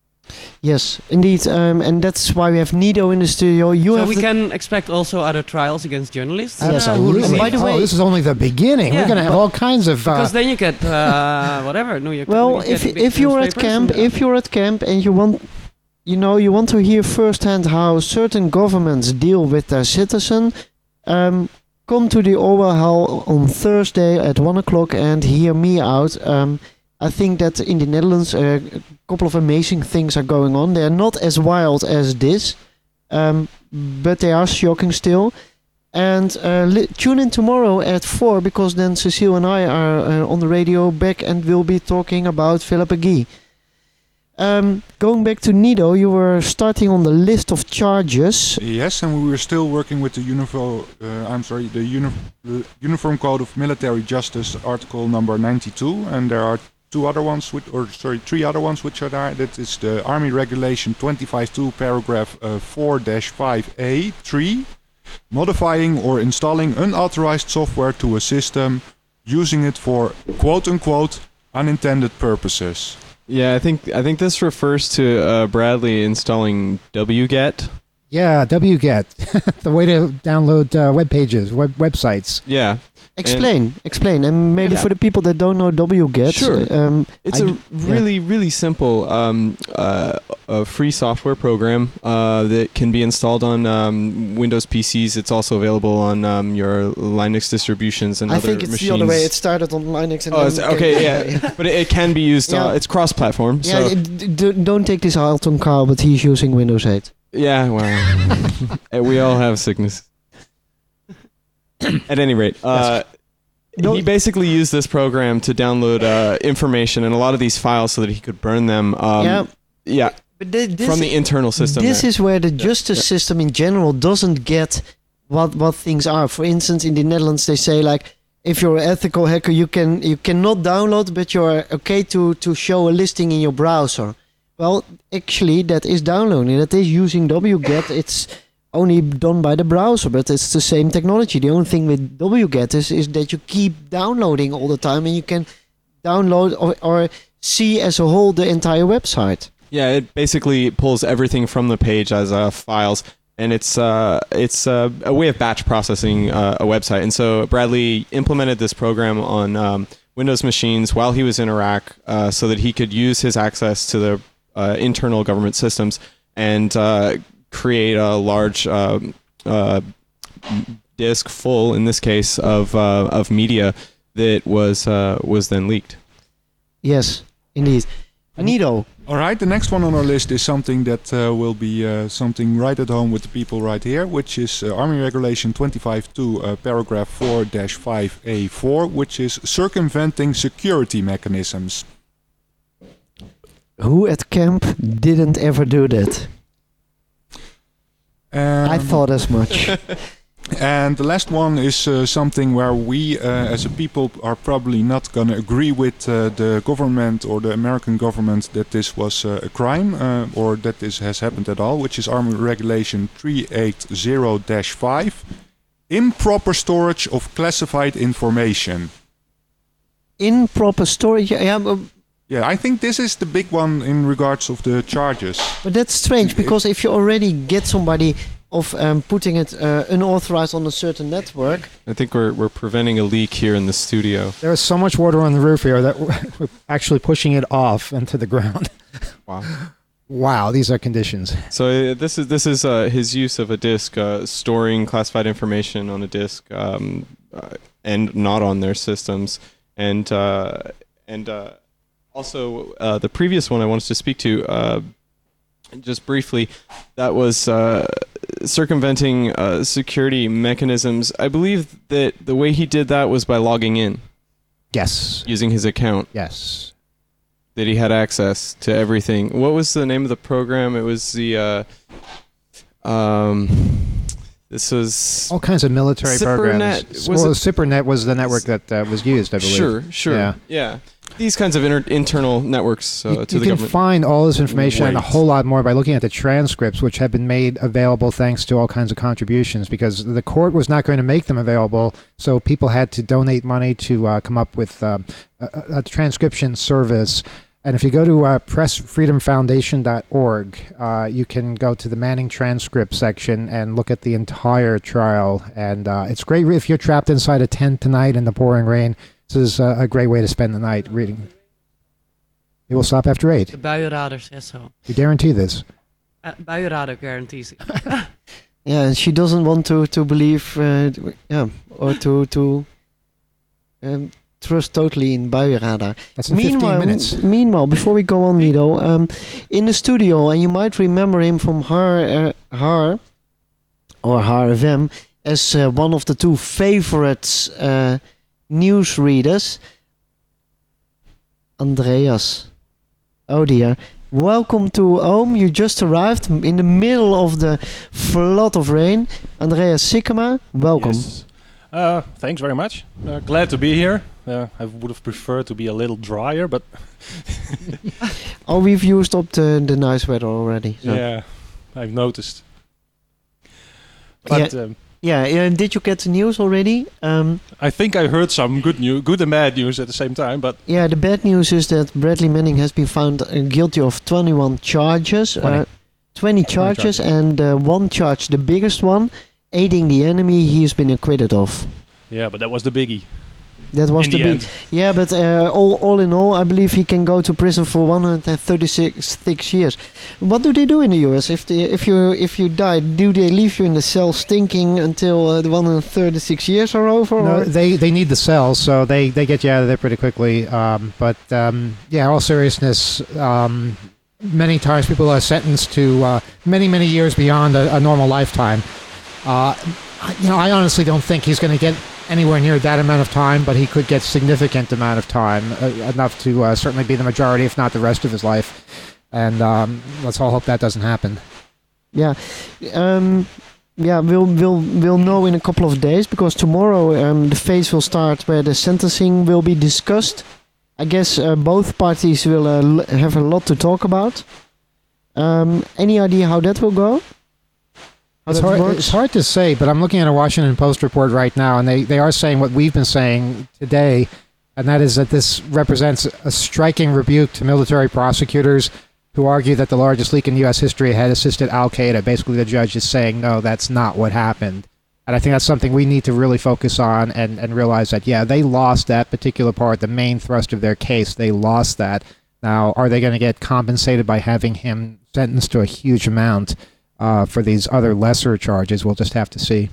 Yes, indeed, um, and that's why we have Nido in the studio. You so have we the can expect also other trials against journalists. Absolutely. And by the way, oh, this is only the beginning. Yeah, We're going to have all kinds of. Uh, because then you get uh, whatever. No, you well, you if get big if you're at camp, newspapers. if you're at camp and you want, you know, you want to hear firsthand how certain governments deal with their citizen, um, come to the Orwell Hall on Thursday at one o'clock and hear me out. Um, I think that in the Netherlands uh, a couple of amazing things are going on. They are not as wild as this, um, but they are shocking still. And uh, li- tune in tomorrow at four, because then Cecile and I are uh, on the radio back and we'll be talking about Philip Agee. Um, going back to Nido, you were starting on the list of charges. Yes, and we were still working with the uniform. Uh, I'm sorry, the, uni- the Uniform Code of Military Justice, article number ninety-two, and there are two other ones, with, or sorry, three other ones which are there. That is the Army Regulation twenty-five two, paragraph uh, four dash five A three, modifying or installing unauthorized software to a system using it for quote-unquote unintended purposes. Yeah, I think I think this refers to uh, Bradley installing wget. Yeah, wget, the way to download uh, web pages, web websites. Yeah. Explain, explain, and maybe Yeah. for the people that don't know wget. Sure. Um, It's I a d- really, really simple um, uh, a free software program uh, that can be installed on um, Windows P Cs. It's also available on um, your Linux distributions and I other think it's machines. the other way. It started on Linux and Oh, then it's, came- okay, yeah, but it, it can be used. Yeah. Uh, it's cross-platform. Yeah, so d- d- don't take this out on Carl, but he's using Windows eight. yeah, well, eh, we all have sickness. At any rate, uh, No- he basically used this program to download uh, information and a lot of these files so that he could burn them. Um, Yeah. yeah, But thi- this, from the internal system. this there. is where the justice system in general doesn't get what what things are. For instance, in the Netherlands, they say like, if you're an ethical hacker, you can you cannot download, but you're okay to to show a listing in your browser. Well, actually, that is downloading. That is using wget. It's only done by the browser, but it's the same technology. The only thing with wget is, is that you keep downloading all the time, and you can download or, or see as a whole the entire website. Yeah, it basically pulls everything from the page as uh, files, and it's uh, it's uh, a way of batch processing uh, a website. And so Bradley implemented this program on um, Windows machines while he was in Iraq, uh, so that he could use his access to the uh, internal government systems and uh, create a large um, uh, disk full, in this case, of uh, of media that was uh, was then leaked. Yes, indeed. Nido. All right, the next one on our list is something that uh, will be uh, something right at home with the people right here, which is uh, Army Regulation twenty-five two, uh, paragraph four dash five A four, which is circumventing security mechanisms. Who at camp didn't ever do that? Um, I thought as much. And the last one is uh, something where we, uh, as a people, are probably not going to agree with uh, the government or the American government that this was uh, a crime uh, or that this has happened at all, which is Army Regulation three eighty dash five, improper storage of classified information. Improper storage. Yeah, but, Yeah, I think this is the big one in regards of the charges. but that's strange because if you already get somebody of um, putting it uh, unauthorized on a certain network, I think we're we're preventing a leak here in the studio. There is so much water on the roof here that we're actually pushing it off into the ground. Wow. Wow, these are conditions. So uh, this is this is uh, his use of a disk, uh, storing classified information on a disk, um, uh, and not on their systems, and uh, and uh, also uh, the previous one I wanted to speak to, uh, just briefly, that was uh, circumventing uh, security mechanisms. I believe that the way he did that was by logging in, Yes. using his account. Yes. That he had access to everything. What was the name of the program? It was the uh, um, this was All kinds of military Cybernet, programs. was well, it- SIPRnet was the network that uh, was used, I believe. sure, sure, Yeah. yeah. These kinds of inter- internal networks uh, you to you the can government. find all this information and a Wait. whole lot more by looking at the transcripts, which have been made available thanks to all kinds of contributions, because the court was not going to make them available, so people had to donate money to uh, come up with um, a, a transcription service. And if you go to uh, press freedom foundation dot org, uh, you can go to the Manning transcript section and look at the entire trial. And uh, it's great if you're trapped inside a tent tonight in the pouring rain. This is uh, a great way to spend the night reading. It will stop after eight. The buienradar says so. We guarantee this. Uh, buienradar guarantees it. yeah, and she doesn't want to to believe, uh, d- yeah, or to to um, trust totally in buienradar. That's in fifteen Meanwhile, minutes. m- meanwhile, before we go on, Nido, um, in the studio, and you might remember him from Har uh, Har or Har F M as uh, one of the two favorite uh, news readers, Andreas. Oh dear. Welcome to home. You just arrived in the middle of the flood of rain. Andreas Sikkema, welcome. Yes. Uh, thanks very much. Uh, glad to be here. Uh, I would have preferred to be a little drier, but Oh, we've used up the, the nice weather already. So. yeah, I've noticed. But Yeah. um, Yeah, yeah, did you get the news already? Um, I think I heard some good news, good and bad news at the same time, but yeah, the bad news is that Bradley Manning has been found uh, guilty of twenty-one charges. twenty. Uh, twenty charges, charges. and uh, one charge, the biggest one, aiding the enemy, he has been acquitted of. yeah, but that was the biggie. That was in the the big... end. Yeah, but uh, all, all in all, I believe he can go to prison for one hundred thirty-six six years. What do they do in the U S? If they, if you if you die, do they leave you in the cell stinking until uh, the one hundred thirty-six years are over? No, or? they they need the cells, so they, they get you out of there pretty quickly. Um, but um, yeah, in all seriousness, um, many times people are sentenced to uh, many many years beyond a, a normal lifetime. Uh, I- you know, I honestly don't think he's going to get anywhere near that amount of time, but he could get significant amount of time, uh, enough to uh, certainly be the majority, if not the rest of his life. And um, let's all hope that doesn't happen. Yeah, um, yeah, we'll we'll we'll know in a couple of days, because tomorrow um, the phase will start where the sentencing will be discussed. I guess uh, both parties will uh, l- have a lot to talk about. Um, any idea how that will go? How It's that hard, works? it's hard to say, but I'm looking at a Washington Post report right now, and they, they are saying what we've been saying today, and that is that this represents a striking rebuke to military prosecutors who argue that the largest leak in U S history had assisted Al-Qaeda. Basically, the judge is saying, no, that's not what happened. And I think that's something we need to really focus on and, and realize that, yeah, they lost that particular part, the main thrust of their case. They lost that. Now, are they going to get compensated by having him sentenced to a huge amount uh, for these other lesser charges? We'll just have to see.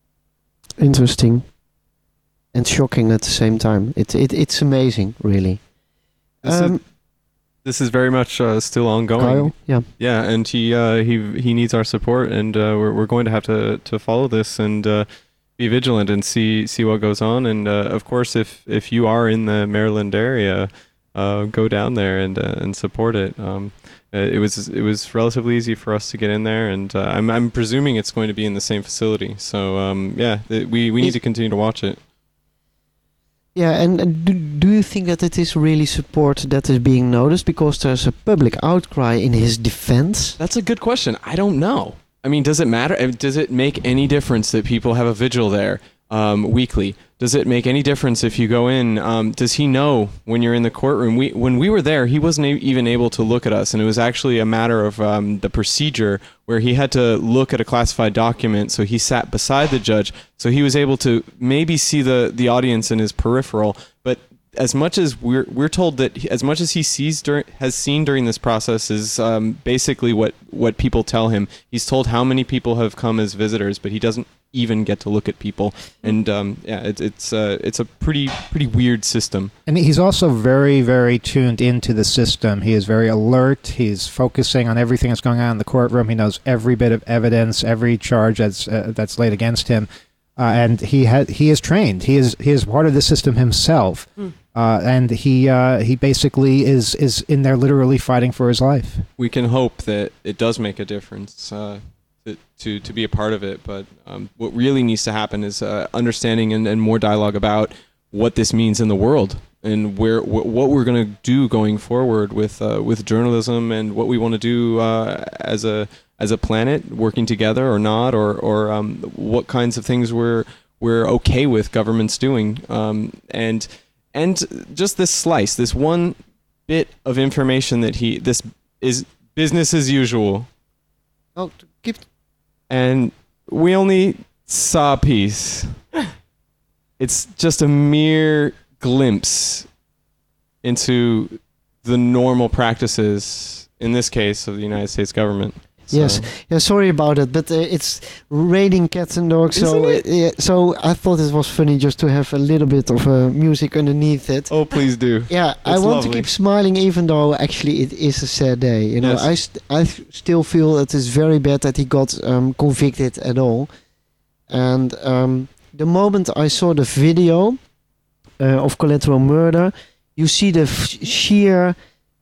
Interesting and shocking at the same time. It it it's amazing, really. This, is, Um, this is very much uh, still ongoing. Kyle, yeah. Yeah, and he uh, he he needs our support, and uh, we're we're going to have to to follow this and uh, be vigilant and see see what goes on. And uh, of course, if if you are in the Maryland area, uh, go down there and uh, and support it. Um, uh, it was it was relatively easy for us to get in there, and uh, I'm I'm presuming it's going to be in the same facility. So um, yeah, th- we we need Is- to continue to watch it. Yeah, and, and do, do you think that it is really support that is being noticed, because there's a public outcry in his defense? That's a good question. I don't know. I mean, does it matter? Uh, Does it make any difference that people have a vigil there um, weekly? Does it make any difference if you go in? Um, does he know when you're in the courtroom? We when we were there, he wasn't a- even able to look at us, and it was actually a matter of um, the procedure where he had to look at a classified document. So he sat beside the judge, so he was able to maybe see the the audience in his peripheral, but. As much as we're we're told that he, as much as he sees during has seen during this process is um, basically what what people tell him. He's told how many people have come as visitors, but he doesn't even get to look at people. And um, yeah, it, it's uh, it's a pretty pretty weird system. And he's also very, very tuned into the system. He is very alert. He's focusing on everything that's going on in the courtroom. He knows every bit of evidence, every charge that's uh, that's laid against him, uh, and he ha- he is trained. He is he is part of the system himself, Mm. uh, and he uh, he basically is is in there literally fighting for his life. We can hope that it does make a difference uh, to, to to be a part of it. But um, what really needs to happen is uh, understanding and, and more dialogue about what this means in the world and where wh- what we're going to do going forward with uh, with journalism and what we want to do uh, as a as a planet, working together or not, or or um, what kinds of things we're we're okay with governments doing, um, and and just this slice, this one bit of information that he this is business as usual, Oh, keep. and we only saw a piece. It's just a mere glimpse into the normal practices, in this case, of the United States government. Yes, So- yeah. Sorry about it, but uh, it's raining cats and dogs. So, Isn't uh, it? yeah, so I thought it was funny just to have a little bit of uh, music underneath it. Oh, please do. Yeah, I It's want lovely. to keep smiling, even though actually it is a sad day. You know, Yes. I st- I f- still feel it is very bad that he got um, convicted at all. And um, the moment I saw the video uh, of collateral murder, you see the f- sheer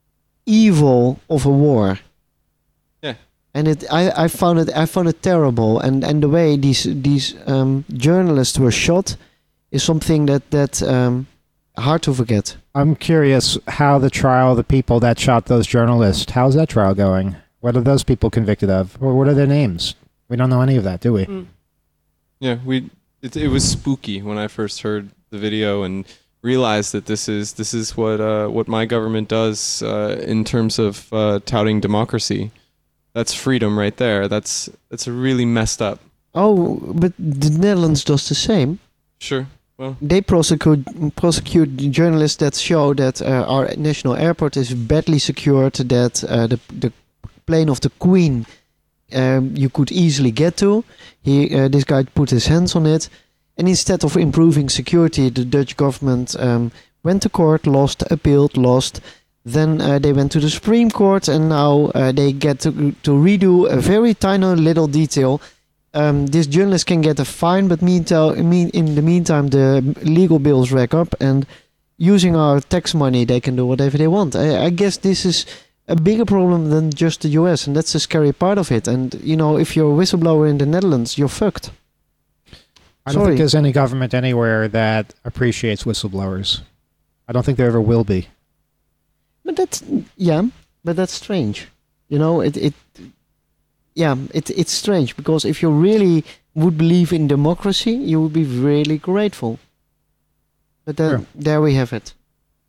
evil of a war. Yeah. And it, I, I found it, I found it terrible. And and the way these these um, journalists were shot is something that that um, hard to forget. I'm curious how the trial, the people that shot those journalists, how's that trial going? What are those people convicted of? Or what are their names? We don't know any of that, do we? Mm. Yeah, we it, it was spooky when I first heard the video and realized that this is this is what uh, what my government does uh, in terms of uh, touting democracy. That's freedom right there. That's that's really messed up. Oh, but the Netherlands does the same. Sure. Well, They prosecute prosecute the journalists that show that uh, our national airport is badly secured, that uh, the the plane of the Queen um, you could easily get to. He uh, this guy put his hands on it, and instead of improving security, the Dutch government um, went to court, lost, appealed, lost. Then uh, they went to the Supreme Court, and now uh, they get to to redo a very tiny little detail. Um, this journalist can get a fine, but meantime, mean, in the meantime, the legal bills rack up, and using our tax money, they can do whatever they want. I, I guess this is a bigger problem than just the U S, and that's the scary part of it. And, you know, if you're a whistleblower in the Netherlands, you're fucked. I don't Sorry. think there's any government anywhere that appreciates whistleblowers. I don't think there ever will be. But that's, yeah, but that's strange. You know, it, it yeah, it, it's strange, because if you really would believe in democracy, you would be really grateful. But then, Sure. there we have it.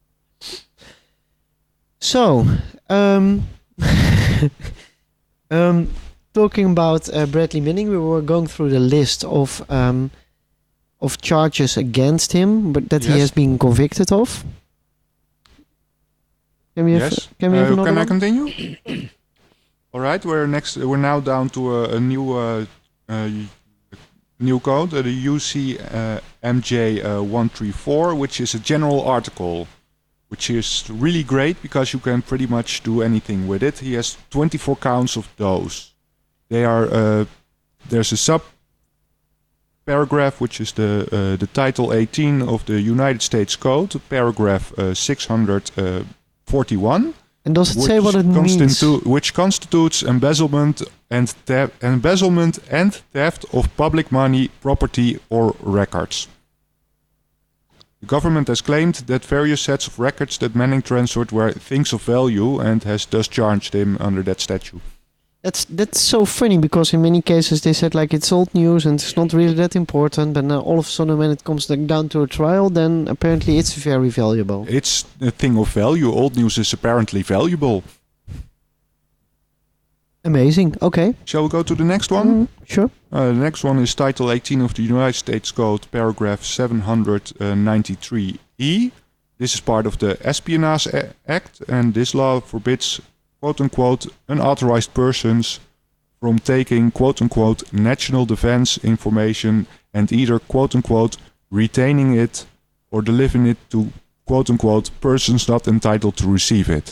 So, um, um, talking about uh, Bradley Manning, we were going through the list of um, of charges against him, but that he Yes. has been convicted of. Can we have, Yes. can we have Uh, another can I one? continue? All right. We're next. We're now down to a, a new uh, uh, new code, uh, the U C uh, M J uh, one three four, which is a general article, which is really great because you can pretty much do anything with it. He has twenty-four counts of those. They are uh, there's a sub paragraph, which is the uh, the title eighteen of the United States Code, paragraph uh, six hundred forty-one. And does it say what it means? constitu- which constitutes embezzlement and theft, embezzlement and theft of public money, property, or records. The government has claimed that various sets of records that Manning transferred were things of value and has thus charged him under that statute. That's that's so funny, because in many cases they said like it's old news and it's not really that important, but now all of a sudden when it comes like, down to a trial, then apparently it's very valuable. It's a thing of value. Old news is apparently valuable. Amazing. Okay. Shall we go to the next one? Mm, sure. Uh, the next one is Title eighteen of the United States Code, paragraph seven hundred ninety-three E. This is part of the Espionage A- Act, and this law forbids, quote-unquote, unauthorized persons from taking, quote-unquote, national defense information and either, quote-unquote, retaining it or delivering it to, quote-unquote, persons not entitled to receive it.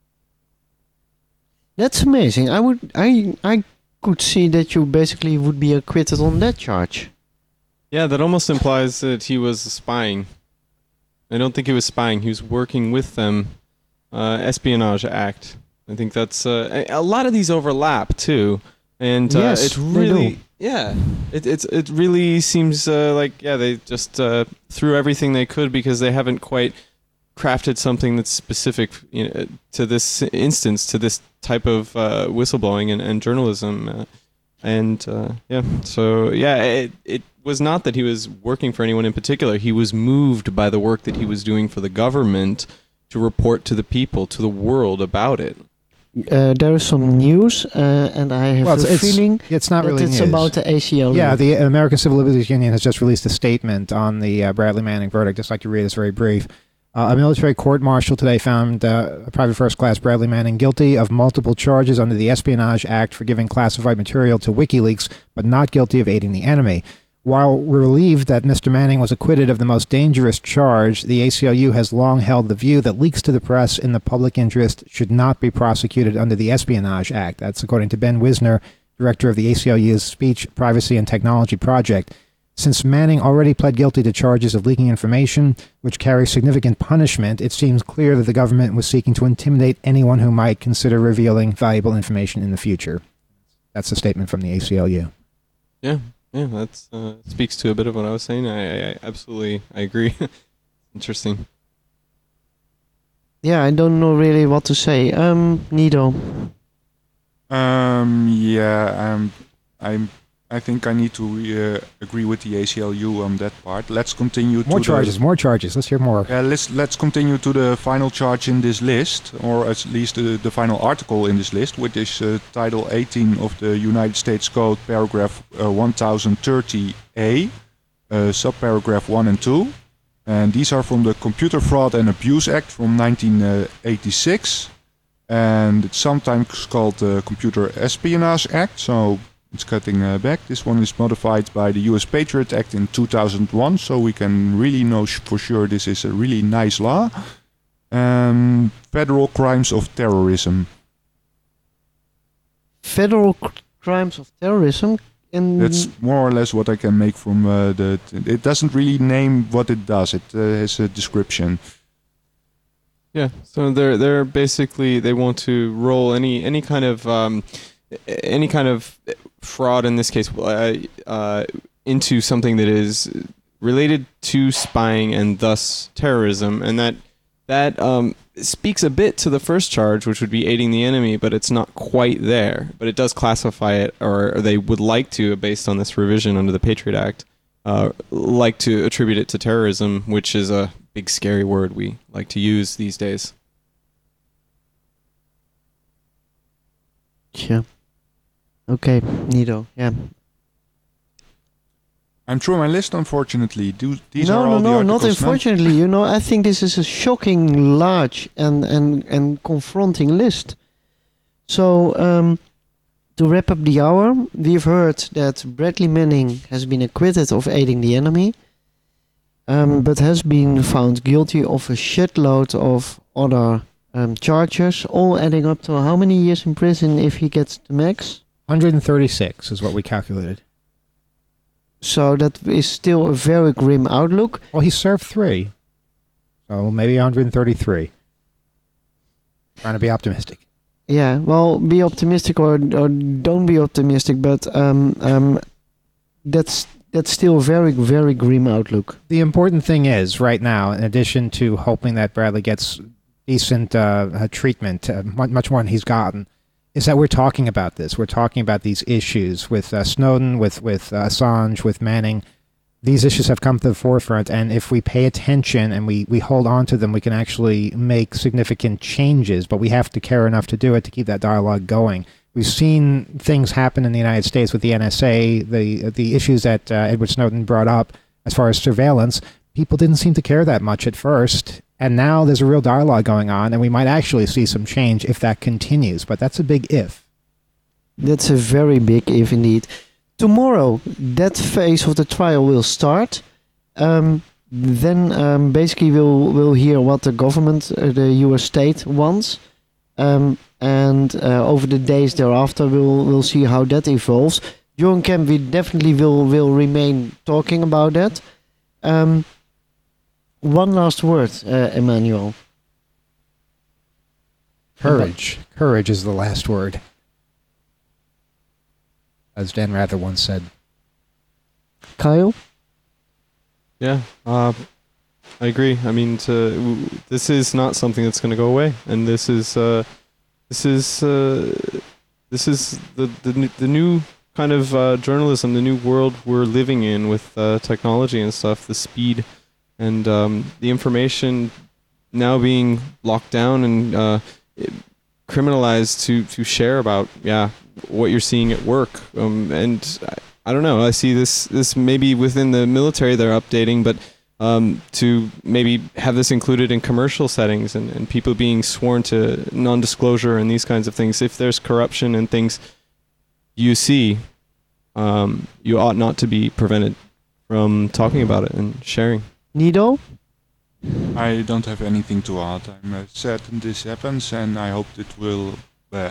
That's amazing. I would I I could see that you basically would be acquitted on that charge. yeah, that almost implies that he was spying. I don't think he was spying. He was working with them. Uh, Espionage Act. I think that's uh, a, a lot of these overlap too, and uh, Yes, it they really, do. yeah, it it's it really seems uh, like yeah they just uh, threw everything they could because they haven't quite crafted something that's specific, you know, to this instance, to this type of uh, whistleblowing and, and journalism, uh, and uh, yeah, so yeah, it it was not that he was working for anyone in particular. He was moved by the work that he was doing for the government to report to the people, to the world about it. Uh, there is some news, uh, and I have Well, a it's, it's, feeling it's not that really it's news. about the A C L U. Yeah, the American Civil Liberties Union has just released a statement on the uh, Bradley Manning verdict. Just like to read this very brief. Uh, a military court-martial today found uh, Private First Class Bradley Manning guilty of multiple charges under the Espionage Act for giving classified material to WikiLeaks, but not guilty of aiding the enemy. While we're relieved that Mister Manning was acquitted of the most dangerous charge, the A C L U has long held the view that leaks to the press in the public interest should not be prosecuted under the Espionage Act. That's according to Ben Wisner, director of the A C L U's Speech, Privacy, and Technology Project. Since Manning already pled guilty to charges of leaking information, which carry significant punishment, it seems clear that the government was seeking to intimidate anyone who might consider revealing valuable information in the future. That's a statement from the A C L U. Yeah, yeah, that uh, speaks to a bit of what I was saying. I, I, I absolutely, I agree. Interesting. Yeah, I don't know really what to say. Um, Nido. Um, yeah, um, I'm I think I need to uh, agree with the A C L U on that part. Let's continue More to charges, the, more charges. Let's hear more. Yeah, let's let's continue to the final charge in this list, or at least the, the final article in this list, which is uh, Title eighteen of the United States Code, paragraph uh, one thousand thirty A, uh, subparagraph one and two. And these are from the Computer Fraud and Abuse Act from nineteen eighty-six. And it's sometimes called the Computer Espionage Act, so it's cutting uh, back. This one is modified by the U S Patriot Act in two thousand one, so we can really know sh- for sure this is a really nice law. Um, federal crimes of terrorism. Federal c- crimes of terrorism. And That's more or less what I can make from uh, the... T- it doesn't really name what it does. It uh, has a description. Yeah, so they're they're basically they want to roll any any kind of um, any kind of fraud in this case uh, uh, into something that is related to spying and thus terrorism, and that that um, speaks a bit to the first charge, which would be aiding the enemy, but it's not quite there. But it does classify it, or, or they would like to, based on this revision under the Patriot Act, uh, like to attribute it to terrorism, which is a big scary word we like to use these days. Yeah. Okay, Nido. Yeah. I'm through my list, unfortunately. Do, these no, are no, all the no, articles not unfortunately. You know, I think this is a shocking, large, and and and confronting list. So, um, to wrap up the hour, we've heard that Bradley Manning has been acquitted of aiding the enemy, um, but has been found guilty of a shitload of other um, charges, all adding up to how many years in prison if he gets the max? one hundred thirty-six is what we calculated. So that is still a very grim outlook. Well, he served three. So maybe one hundred thirty-three. Trying to be optimistic. Yeah, well, be optimistic or, or don't be optimistic, but um, um, that's that's still a very, very grim outlook. The important thing is, right now, in addition to hoping that Bradley gets decent uh, uh, treatment, uh, much, much more than he's gotten, is that we're talking about this. We're talking about these issues with uh, Snowden, with, with uh, Assange, with Manning. These issues have come to the forefront, and if we pay attention and we, we hold on to them, we can actually make significant changes, but we have to care enough to do it to keep that dialogue going. We've seen things happen in the United States with the N S A, the the issues that uh, Edward Snowden brought up as far as surveillance. People didn't seem to care that much at first, and now there's a real dialogue going on, and we might actually see some change if that continues, but that's a big if. That's a very big if indeed. Tomorrow, that phase of the trial will start. Um, then um, basically we'll, we'll hear what the government, uh, the U S state wants. Um, and uh, over the days thereafter, we'll, we'll see how that evolves. During camp, we definitely will, will remain talking about that. Um, one last word, uh, Emmanuel. Courage. Courage is the last word, as Dan Rather once said. Kyle? Yeah, uh, I agree. I mean, to, w- this is not something that's going to go away, and this is uh, this is uh, this is the the, n- the new kind of uh, journalism, the new world we're living in with uh, technology and stuff. The speed and um, the information now being locked down and uh, it- criminalized to to share about yeah what you're seeing at work, um, and I, I don't know. I see this this maybe within the military they're updating, but um, to maybe have this included in commercial settings and, and people being sworn to non-disclosure and these kinds of things. If there's corruption and things you see, um, you ought not to be prevented from talking about it and sharing. Nido? I don't have anything to add. I'm uh, certain this happens, and I hope it will. Uh,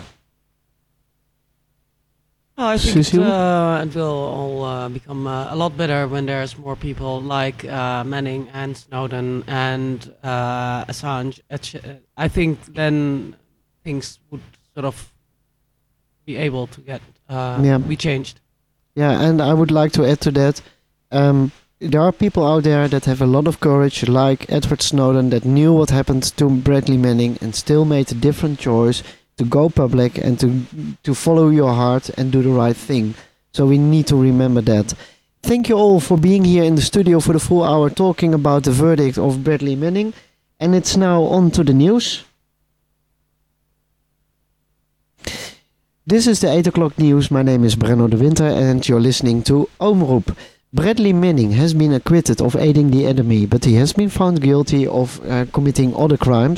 Oh, I think it, Cecile? uh, it will all uh, become uh, a lot better when there's more people like uh, Manning and Snowden and uh, Assange. et cetera. I think then things would sort of be able to get uh, Yeah. be changed. Yeah, and I would like to add to that, um, there are people out there that have a lot of courage, like Edward Snowden, that knew what happened to Bradley Manning and still made a different choice to go public and to to follow your heart and do the right thing. So we need to remember that. Thank you all for being here in the studio for the full hour talking about the verdict of Bradley Manning. And it's now on to the news. This is the eight o'clock news. My name is Brenno de Winter and you're listening to Omroep. Bradley Manning has been acquitted of aiding the enemy, but he has been found guilty of uh, committing other crimes.